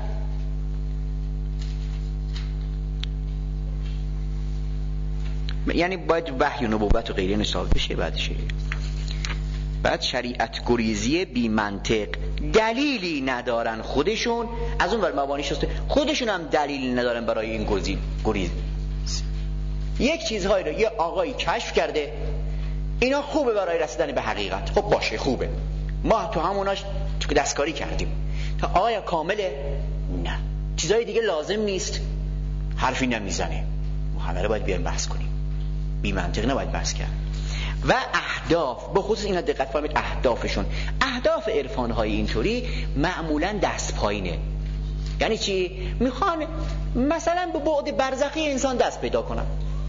یعنی باید وحی و نبوت و غیره نصاب بشه. بعدشه بعد شریعت گریزی بی منطق، دلیلی ندارن خودشون، از اون ور مبانی شسته خودشون هم دلیلی ندارن برای این گزین گریز. یک چیزهایی رو یه آقایی کشف کرده اینا خوبه برای رسیدن به حقیقت، خب باشه خوبه، ما تو هموناش تو دستکاری کردیم. تا آیا کامله؟ نه. چیزهای دیگه لازم نیست، حرفی نمیزنه. ما همه رو باید بیایم بحث کنیم، بی منطق نباید بحث کرد. و اهداف، به خصوص اینا دقت فرمایید، اهدافشون، اهداف عرفان‌های اینطوری معمولاً دست پایینه. یعنی چی؟ میخوان مثلا به بعد برزخی انسان دست پیدا کنن.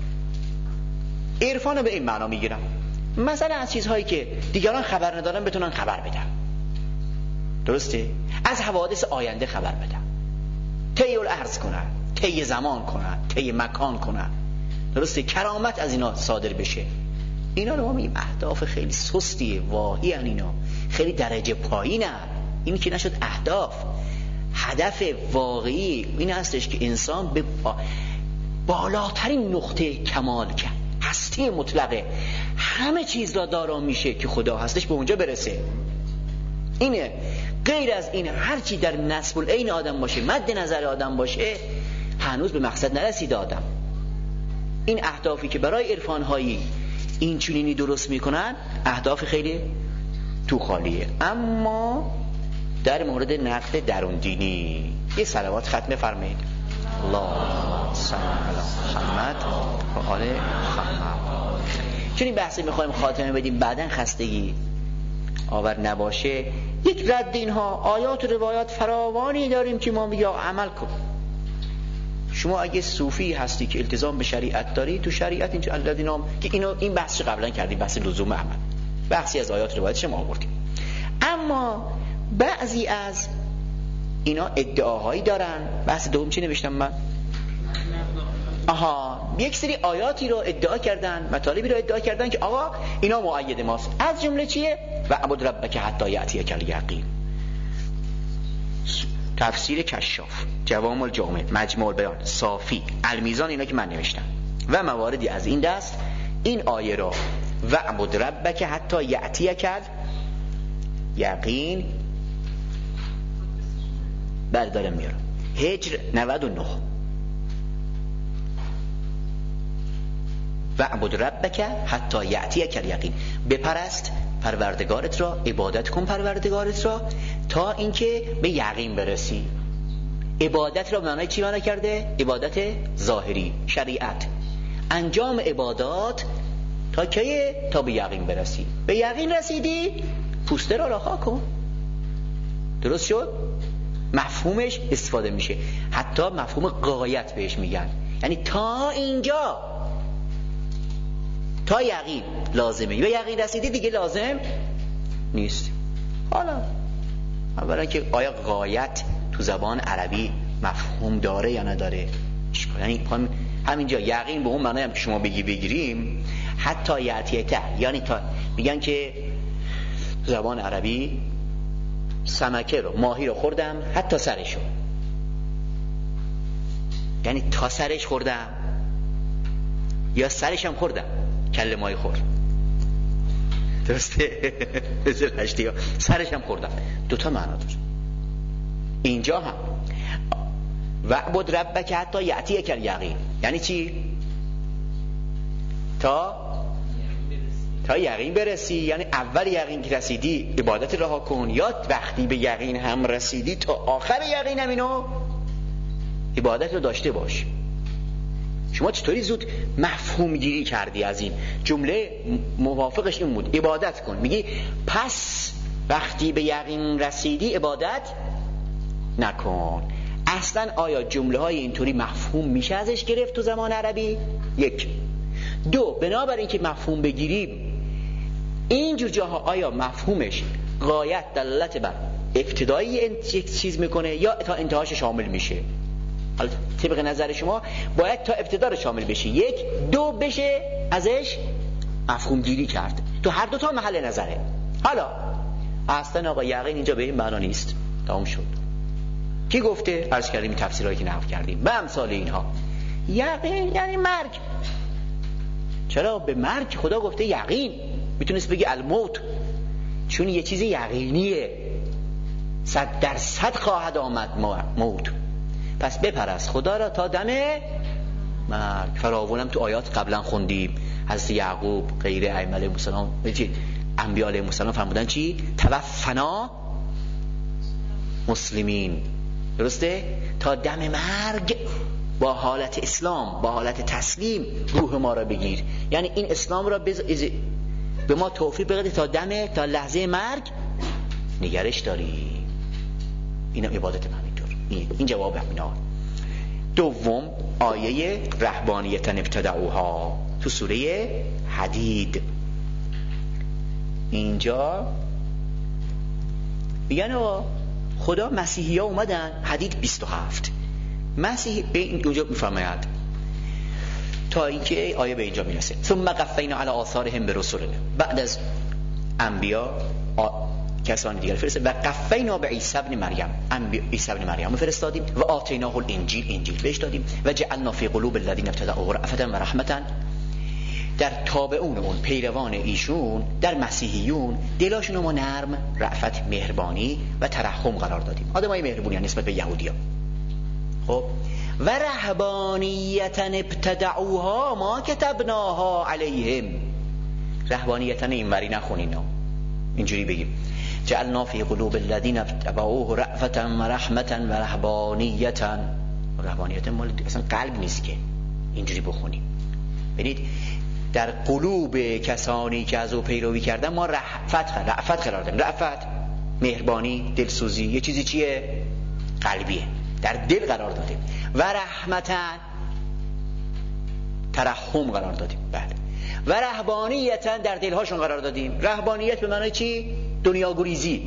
عرفان رو به این معنا میگیرن، مثلا از چیزهایی که دیگران خبر ندارن بتونن خبر بدن، درسته؟ از حوادث آینده خبر بدن، طی الارض کنن، طی زمان کنن، طی مکان کنن، درسته؟ کرامت از اینا صادر بشه. اینا رو ما میگیم اهداف خیلی سستیه، واهی ان، اینا خیلی درجه پایینه. این که نشد اهداف. هدف واقعی این هستش که انسان به بالاترین نقطه کمال که هستی مطلقه همه چیز را دارا میشه که خدا هستش، به اونجا برسه. اینه. غیر از این هر چی در نسب العین آدم باشه، مد نظر آدم باشه، هنوز به مقصد نرسید آدم. این اهدافی که برای عرفان‌هایی این چنینی درست میکنن اهداف خیلی تو خالیه. اما در مورد نقد درون دینی یه صلوات ختم فرمایید. اللهم صل علی محمد و آل محمد. چون این بحثی میخوایم خاتمه بدیم، بعدن خستگی آور نباشه، یک رد اینها آیات و روایات فراوانی داریم که ما میگه عمل کن. شما اگه صوفی هستی که التزام به شریعت داری، تو شریعت اینجا الذین آمنوا که اینو این بحثش قبلا کردیم، بحث لزوم عمل، بحثی از آیات روایاتش ما آوردیم. اما بعضی از اینا ادعاهایی دارن. بحث دوم چی نوشتم من؟ آها، یک سری آیاتی رو ادعا کردن، مطالبی رو ادعا کردن که آقا اینا مؤید ماست. از جمله چیه؟ و عبد ربک حتی یأتیک الیقین. تفسیر کشاف، جوام الجامع، مجموع البیان، صافی، المیزان، اینا که من نوشتم و مواردی از این دست. این آیه را و عبد ربک حتی یأتیک الیقین بعد دارم میارم. هجر نود و نه. و عبد ربک حتی یأتیک الیقین، بپرست پروردگارت را، عبادت کن پروردگارت را تا اینکه به یقین برسی. عبادت را به معنای چی معنی کرده؟ عبادت ظاهری، شریعت. انجام عبادات تا که تا به یقین برسی. به یقین رسیدی پوسته را رها کن. درست شد؟ مفهومش استفاده میشه. حتی مفهوم غایت بهش میگن، یعنی تا اینجا، تا یقین لازمه. به یقین رسیدی دیگه لازم نیست. حالا اولا که آیا غایت تو زبان عربی مفهوم داره یا نداره؟ یعنی همینجا یقین به اون معنی هم که شما بگی بگیریم، حتی یأتیک، یعنی تا میگن که زبان عربی سمکه رو، ماهی رو خوردم حتی سرشو، یعنی تا سرش خوردم یا سرشم خوردم، کله ماهی خورد. درسته؟ مثل هشتی ها سرشم خوردم. دوتا معنا داره. اینجا هم وعبد ربک حتی یأتیک الیقین یعنی چی؟ تا تا یقین برسی. یعنی اول یقین که رسیدی عبادت رها کن، یا وقتی به یقین هم رسیدی تا آخر یقین هم اینو عبادت رو داشته باش. شما چطوری زود مفهوم گیری کردی از این جمله؟ موافقش این بود عبادت کن. میگی پس وقتی به یقین رسیدی عبادت نکن. اصلا آیا جمله های اینطوری مفهوم میشه ازش گرفت تو زمان عربی؟ یک. دو، بنابراین که مفهوم بگیریم اینجور جاها آیا مفهومش غایت دلالت بر ابتدایی یک چیز میکنه یا تا انتهاش شامل میشه؟ حالا طبق نظر شما باید تا ابتدا رو شامل بشه. یک. دو، بشه ازش مفهوم گیری کرد. تو هر دو تا محل نظره. حالا اصلا آقا یقین اینجا به این معنا نیست. تمام شد. کی گفته؟ عرض کردیم تفسیرهایی که نقل کردیم و امثال اینها. یقین یعنی مرگ. چرا به مرگ خدا گفته یقین؟ میتونست بگی الموت، چون یه چیز یقینیه، صد درصد خواهد آمد موت. پس بپرست خدا را تا دم مرگ. فراوانم تو آیات قبلا خوندیم. حضرت یعقوب غیر ائمه علیهم السلام، انبیاء علیهم السلام فرمودن چی؟ توفنا مسلمین. درسته؟ تا دم مرگ با حالت اسلام، با حالت تسلیم روح ما را بگیر. یعنی این اسلام را بز... به ما توفیق بده تا دم، تا لحظه مرگ نگرش داری. اینم عبادت من اینطور. این, این جواب همینا. دوم آیه رهبانیت ابتدعوها تو سوره حدید. اینجا میگن آقا خدا مسیحی ها اومدن، حدید بیست و هفت، مسیح به اینجا میفرماید تا اینکه آیه به اینجا میرسه ثم قفینا علی آثارهم برسولنا. بعد از انبیا کسان دیگر فرستاد و قفینا به عیسی ابن مریم عیسی ابن مریم فرستادیم و آتیناه الانجیل انجیل بهش دادیم و جعلنا فی قلوب الذین ابتدعوا رأفة و رحمة در تابعون اون پیروان ایشون در مسیحیون دلاشون ما نرم رأفت مهربانی و ترحم قرار دادیم آدمای مهربونی نسبت به یهودیان خب و رهبانیتا ابتدعوها ما كتبناها علیهم رهبانیتا اینوری نخونین اینجوری بگیم جعلنا فی قلوب الذین اتبعوه رأفة و رحمة و رهبانیتا رهبانیتا مال اصلا قلب نیست که اینجوری بخونیم ببینید در قلوب کسانی که از او پیروی کردن ما رأفت رأفت قرار دادیم رأفت مهربانی دلسوزی یه چیزی چیه قلبیه در دل قرار دادیم و رحمتاً ترحم قرار دادیم بله و رهبانیتاً در دلهاشون قرار دادیم رهبانیت به معنی چی دنیا گریزی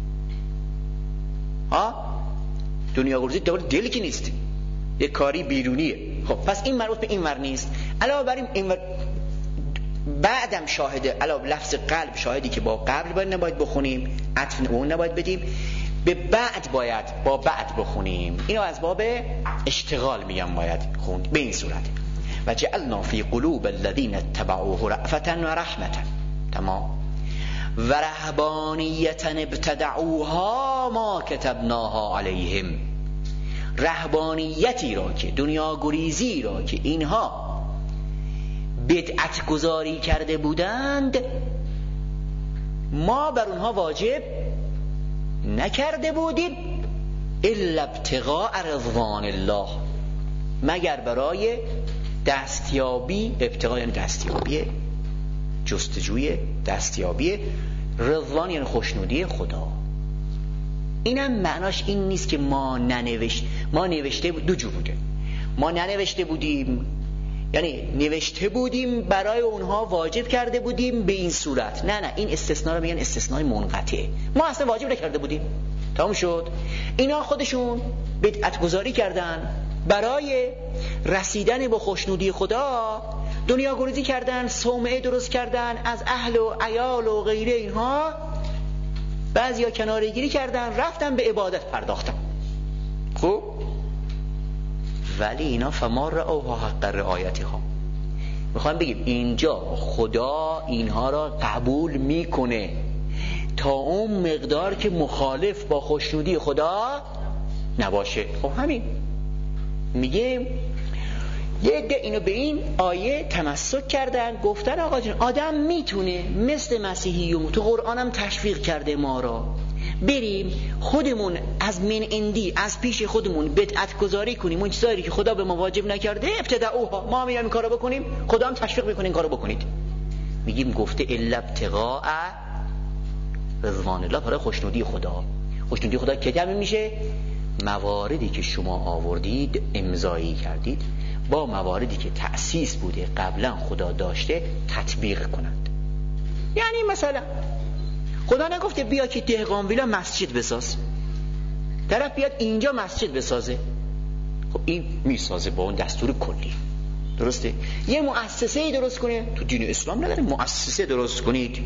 ها دنیا گریزی در دل که نیست یک کاری بیرونیه خب پس این مربوط به این ور نیست علاوه بر این ور بعدم شاهده علاوه لفظ قلب شاهدی که با قبل باید نباید بخونیم عطف اون نباید بدیم به بعد باید با بعد بخونیم اینو از باب اشتغال میگم باید خوند به این صورت و جعلنا فی قلوب الذین اتبعوه رأفة و رحمة تمام و رهبانیتا ابتدعوها ما كتبناها علیهم رهبانیتی را که دنیا گریزی را که اینها بدعت گذاری کرده بودند ما بر اونها واجب نکرده بودیم الا ابتغاء رضوان الله مگر برای دستیابی ابتغاء یعنی دستیابی جستجوی دستیابی رضوان یعنی خوشنودی خدا اینم معناش این نیست که ما ننوشت ما نوشته دو جو بوده ما ننوشته بودیم یعنی نوشته بودیم برای اونها واجب کرده بودیم به این صورت نه نه این استثناء رو میگن استثناء منقطع ما اصلا واجب نکرده بودیم تمام شد اینا خودشون بدعت گذاری کردن برای رسیدن به خوشنودی خدا دنیا گریزی کردن صومعه درست کردن از اهل و عیال و غیره اینها بعضیا کناره گیری کردن رفتن به عبادت پرداختن خب ولی اینا فما رأوها حق رعایتها میخوام بگیم اینجا خدا اینها را قبول میکنه تا اون مقدار که مخالف با خوشنودی خدا نباشه خب همین میگه یه عده اینو به این آیه تمسک کردن گفتن آقا جون آدم میتونه مثل مسیحیون تو قرآنم تشویق کرده ما را بریم خودمون از من اندی از پیش خودمون بدعت گذاری کنیم اون چیزایی که خدا به ما واجب نکرده ابتدعوها ما هم این کارو بکنیم خدا هم تشویق میکنه این کارو بکنید میگیم گفته الا ابتغاء رضوان الله برای خوشنودی خدا خوشنودی خدا که جمع میشه مواردی که شما آوردید امضایی کردید با مواردی که تأسیس بوده قبلا خدا داشته تطبیق کنند یعنی مثلا خدا نگفته بیا که دهقان ویلا مسجد بساز طرف بیاد اینجا مسجد بسازه خب این میسازه با اون دستور کلی درسته یه مؤسسه‌ای درست کنه تو دین اسلام نداره مؤسسه درست کنید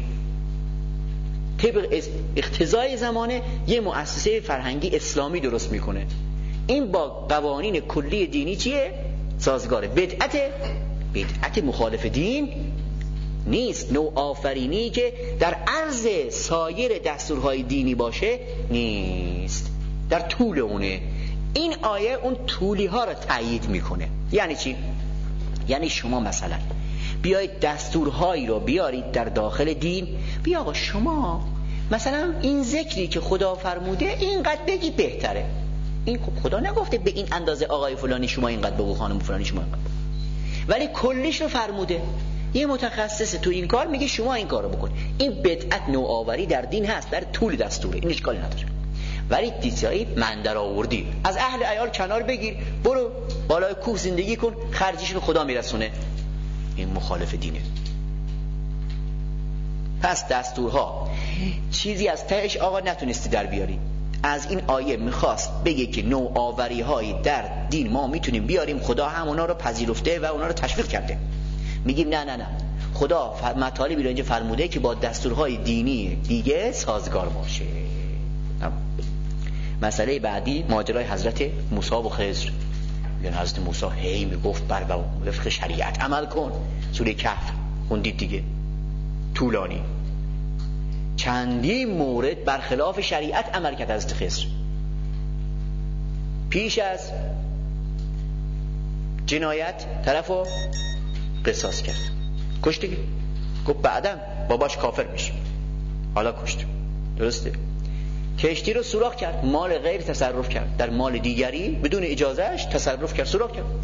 طبق اقتضای زمانه یه مؤسسه فرهنگی اسلامی درست میکنه این با قوانین کلی دینی چیه سازگاره بدعت بدعت مخالف دین نیست نوع آفرینی که در عرض سایر دستورهای دینی باشه نیست در طول اونه این آیه اون طولی ها را تایید میکنه یعنی چی؟ یعنی شما مثلا بیایید دستورهایی رو بیارید در داخل دین بیا آقا شما مثلا این ذکری که خدا فرموده اینقدر بگی بهتره این خب خدا نگفته به این اندازه آقای فلانی شما اینقدر بگو خانم فلانی شما اینقدر بگو ولی کلیش رو فرموده یه متخصص تو این کار میگه شما این کارو بکن این بدعت نوآوری در دین هست در طول دستوره این اشکالی نداره ولی دیگه من در آوردی از اهل عیال کنار بگیر برو بالای کوه زندگی کن خرجیش به خدا میرسونه این مخالف دینه پس دستورها چیزی از تهش آقا نتونستی در بیاری از این آیه میخواست بگه که نوآوری هایی در دین ما میتونیم بیاریم خدا هم اونا رو پذیرفته و اونا رو تشویق کرده میگیم نه نه نه خدا مطالبی رو اینجا فرموده که با دستورهای دینی دیگه سازگار باشه. مسئله بعدی ماجرای حضرت موسی و خضر. یعنی حضرت موسی هی میگفت بر وفق شریعت عمل کن. سوره کهف خوندید دیگه، طولانی، چندین مورد برخلاف شریعت عمل کرد حضرت خضر. پیش از جنایت طرفو قصاص کرد، کشت دیگه. گفت بعدم باباش کافر میشه، حالا کشت. درسته؟ کشتی رو سوراخ کرد، مال غیر تصرف کرد، در مال دیگری بدون اجازهش تصرف کرد، سوراخ کرد.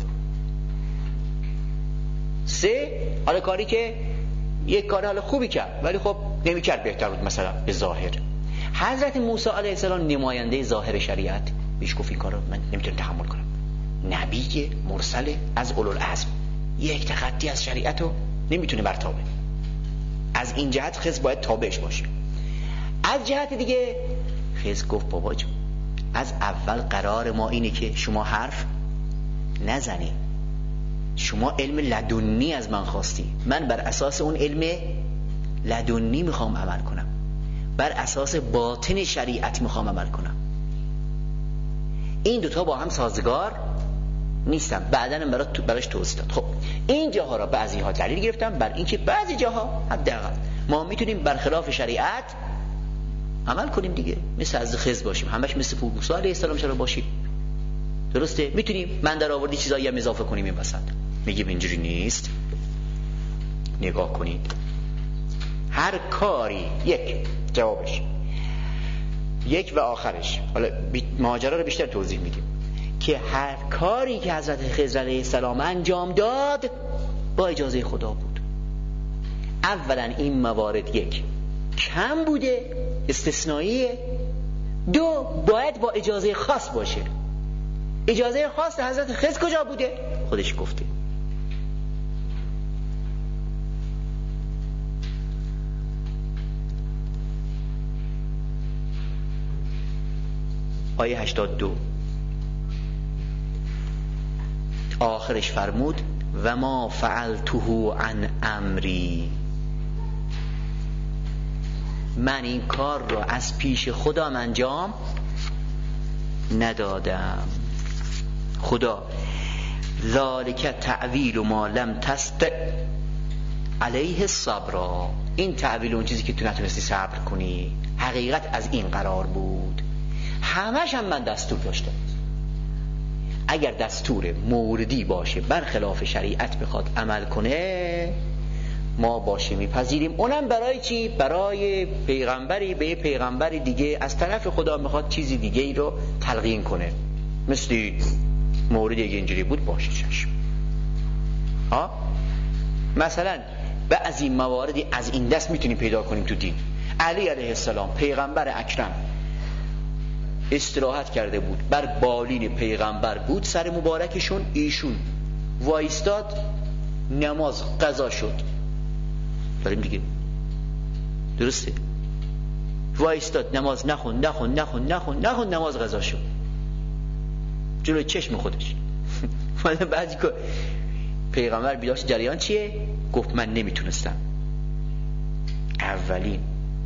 سه، حالا کاری که یک کار حالا خوبی کرد ولی خب نمی کرد بهتر بود مثلا به ظاهر. حضرت موسی علیه السلام نماینده ظاهر شریعت، بیش گفت این کار رو من نمیتونم تحمل کنم. نبی مرسل از اولوالعزم یک تخطی از شریعت رو نمیتونه برتابه. از این جهت خضر باید تابعش باشه. از جهت دیگه خضر گفت بابا جون از اول قرار ما اینه که شما حرف نزنی، شما علم لدنی از من خواستی، من بر اساس اون علم لدنی میخوام عمل کنم، بر اساس باطن شریعت میخوام عمل کنم. این دوتا با هم سازگار نیستن. بعدن برات براش توضیح داد. خب این جاها را بعضی ها دلیل گرفتن بر اینکه بعضی جاها حداقل ما میتونیم برخلاف شریعت عمل کنیم دیگه، مثل از خضر باشیم، همش مثل موسی علیه السلام چرا باشیم. درسته؟ میتونیم من در آوردی چیزایی هم اضافه کنیم این وسط. میگیم اینجوری نیست. نگاه کنید، هر کاری یک جوابش یک و آخرش. حالا ماجرا رو بیشتر توضیح میدیم که هر کاری که حضرت خضر علیه السلام انجام داد با اجازه خدا بود. اولا این موارد یک کم بوده، استثنائیه. دو باید با اجازه خاص باشه. اجازه خاص حضرت خضر کجا بوده؟ خودش گفته. آیه هشتاد و دو آخرش فرمود و ما فعلته عن امری، من این کار را از پیش خودم انجام ندادم. خدا ذالک تعویل ما لم تستطع علیه الصبر، این تعویل اون چیزی که تو نتونستی صبر کنی، حقیقت از این قرار بود. همش هم من دستور داشتم. اگر دستور موردی باشه برخلاف شریعت بخواد عمل کنه ما باشه میپذیریم. اونم برای چی؟ برای پیغمبری به پیغمبری دیگه از طرف خدا میخواد چیزی دیگه ای رو تلقین کنه، مثل موردی اگه اینجوری بود باشه چشم. ها مثلا بعضی مواردی از این دست میتونیم پیدا کنیم تو دین. علی علیه السلام پیغمبر اکرم استراحت کرده بود، بر بالین پیغمبر بود سر مبارکشون، ایشون وایستاد نماز قضا شد. داریم دیگه، درسته؟ وایستاد نماز نخون نخون نخون نخون نخون نماز قضا شد جلوی چشم خودش. بعدی که پیغمبر بیداشت جریان چیه؟ گفت من نمیتونستم اولین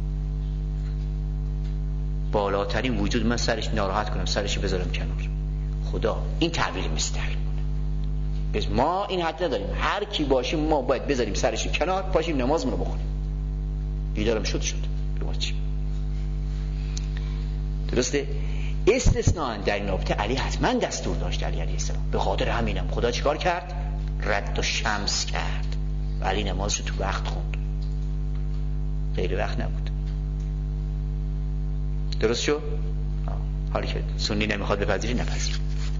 بالاترین وجود من سرش ناراحت کنم، سرش بذارم کنار. خدا این تعبیر مستقیم بس ما این حد نداریم، هر کی باشیم ما باید بذاریم سرش کنار، پاشیم نمازمون رو بخونیم. بیدارم شد شد بچی. درسته؟ استثناء در این نکته علی حتما دستور داشت. علی علیه السلام به خاطر همینم خدا چیکار کرد؟ رد و شمس کرد. علی نمازش رو تو وقت خوند، غیر وقت نبود. درست شد؟ حالی که سنی نمیخواد بپذیری نپذیر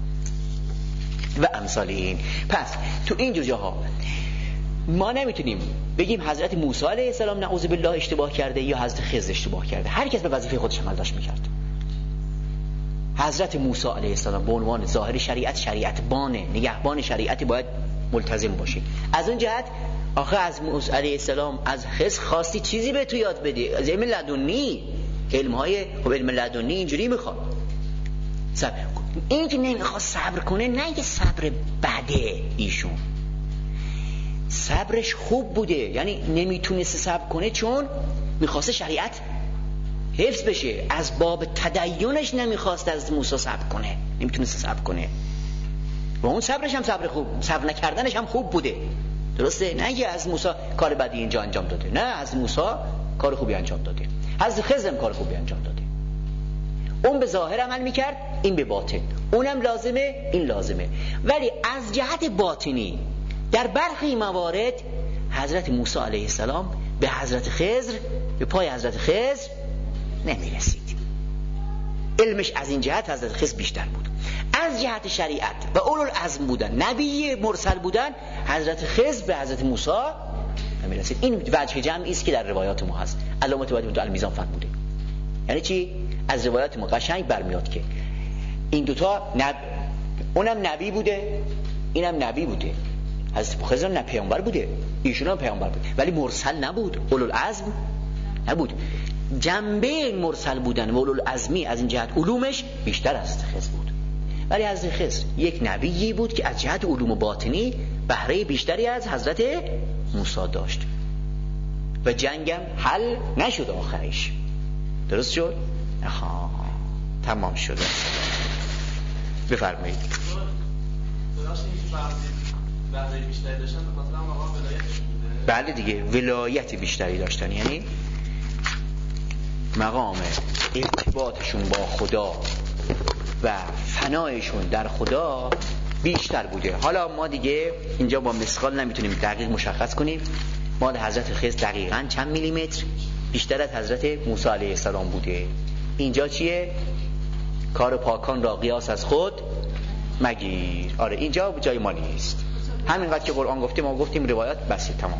و امثال این. پس تو این جور جاها ما نمیتونیم بگیم حضرت موسی علیه السلام نعوذ بالله اشتباه کرده یا حضرت خضر اشتباه کرده. هر کس به وظیفه خودش عمل داشت میکرد. حضرت موسی علیه السلام به عنوان ظاهر شریعت، شریعت بانه، نگهبان شریعت باید ملتزم باشید. از اون جهت آخه از موسی علیه السلام از خضر خواستی چیزی به تو یاد بده، از علم لدنی. علم های خب علم لدنی اینجوری میخواد. این که نمیخواد صبر کنه، نه که صبر بده ایشون، صبرش خوب بوده، یعنی نمیتونست صبر کنه چون میخواسته شریعت حفظ بشه. از باب تدینش نمیخواست از موسی صبر کنه، نمیتونست صبر کنه. و اون صبرش هم صبر خوب، صبر نکردنش هم خوب بوده. درسته؟ نه یه از موسی کار بدی اینجا انجام داده، نه از موسی کار خوبی انجام داده، از خضر هم کار خوبی انجام داده. اون به ظاهر عمل میکرد، این به باطن. اونم لازمه، این لازمه. ولی از جهت باطنی در برخی موارد حضرت موسی علیه السلام به حضرت خضر، به پای حضرت خضر نمیرسید. علمش از این جهت حضرت خضر بیشتر بود. از جهت شریعت و اولوالعزم بودن، نبی مرسل بودن، حضرت خضر به حضرت موسی نمیرسید. این وجه جمعی است که در روایات ما هست. علامه طباطبایی تو المیزان فرموده. یعنی چی؟ از روایات ما قشنگ برمیاد که این دوتا نب... اونم نبی بوده، اینم نبی بوده. حضرت خضر نه پیامبر بوده، ایشون هم پیامبر بود، ولی مرسل نبود، اولوالعزم نبود. جنبه مرسل بودن و اولوالعزمی از این جهت علومش بیشتر از خضر بود. ولی حضرت خضر یک نبیی بود که از جهت علوم باطنی بهره بیشتری از حضرت موسی داشت و جنگم حل نشد آخرش. درست شد؟ آها تمام شد. بفرمایید. بله دیگه، ولایت بیشتری داشتن، یعنی مقام ارتباطشون با خدا و فنایشون در خدا بیشتر بوده. حالا ما دیگه اینجا با مثقال نمیتونیم دقیق مشخص کنیم مال حضرت خضر دقیقاً چند میلیمتر بیشتر از حضرت موسی علیه السلام بوده. اینجا چیه؟ کار پاکان را قیاس از خود مگیر. آره اینجا جای ما نیست. همینقدر که قرآن گفته ما گفتیم، روایات بس تمام.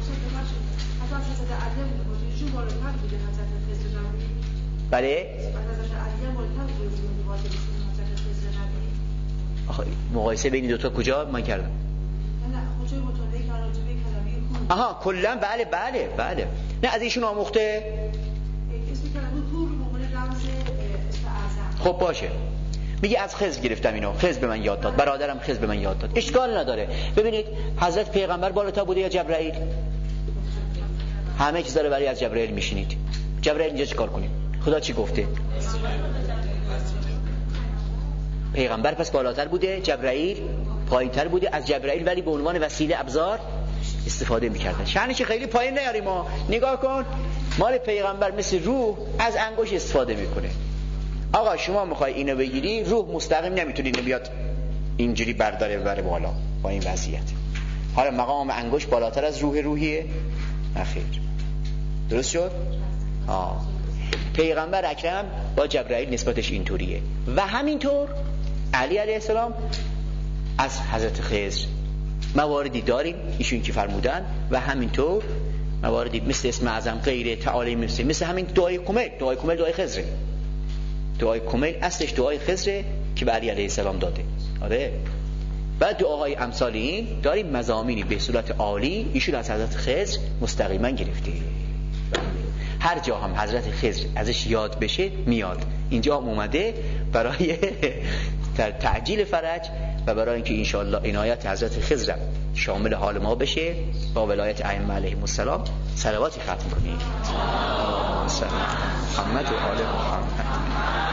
بله مقایسه بین دوتا کجا من کردم؟ آها کلا بله بله بله. نه از ایشون آموخته؟ خب باشه. میگه از خضر گرفتم اینو، خضر به من یاد داد، برادرم خضر به من یاد داد. اشکال نداره. ببینید حضرت پیغمبر بالاتر بوده یا جبرائیل؟ همه چیز داره برای از جبرائیل میشینید. جبرائیل اینجا چیکار کنیم؟ خدا چی گفته؟ پیغمبر پس بالاتر بوده، جبرائیل پایینتر بوده. از جبرائیل ولی به عنوان وسیله ابزار استفاده میکردن. شأنش خیلی پایین نیاریم ما. نگاه کن مال پیغمبر مثل روح از انگشت استفاده میکنه. آقا شما میخوای اینو بگیری، روح مستقیم نمیتونی اینو بیاد اینجوری برداره ببره بالا با این وضعیت. حالا مقام انگشت بالاتر از روح روحیه؟ نخیر. درست شد؟ آه. پیغمبر اکرم با جبرائیل نسبتش اینطوریه. و همینطور علی علیه السلام از حضرت خضر مواردی داریم ایشون که فرمودن، و همینطور مواردی مثل اسم اعظم غیره تعالی مثل مثل همین دعای کمیل. دعای کمیل دعای خضره. دعای کمیل اصلش دعای خضره که به علی علیه السلام داده. آره. و دعاهای امثال این داریم مضامینی به صورت عالی ایشون از حضرت خضر مستقیما گرفته. هر جا هم حضرت خضر ازش یاد بشه میاد. اینجا هم اومده برای تعجیل فرج و برای اینکه انشاءالله عنایت حضرت خضر شامل حال ما بشه با ولایت ائمه علیهم السلام. صلواتی ختم کنید. محمد و آل محمد.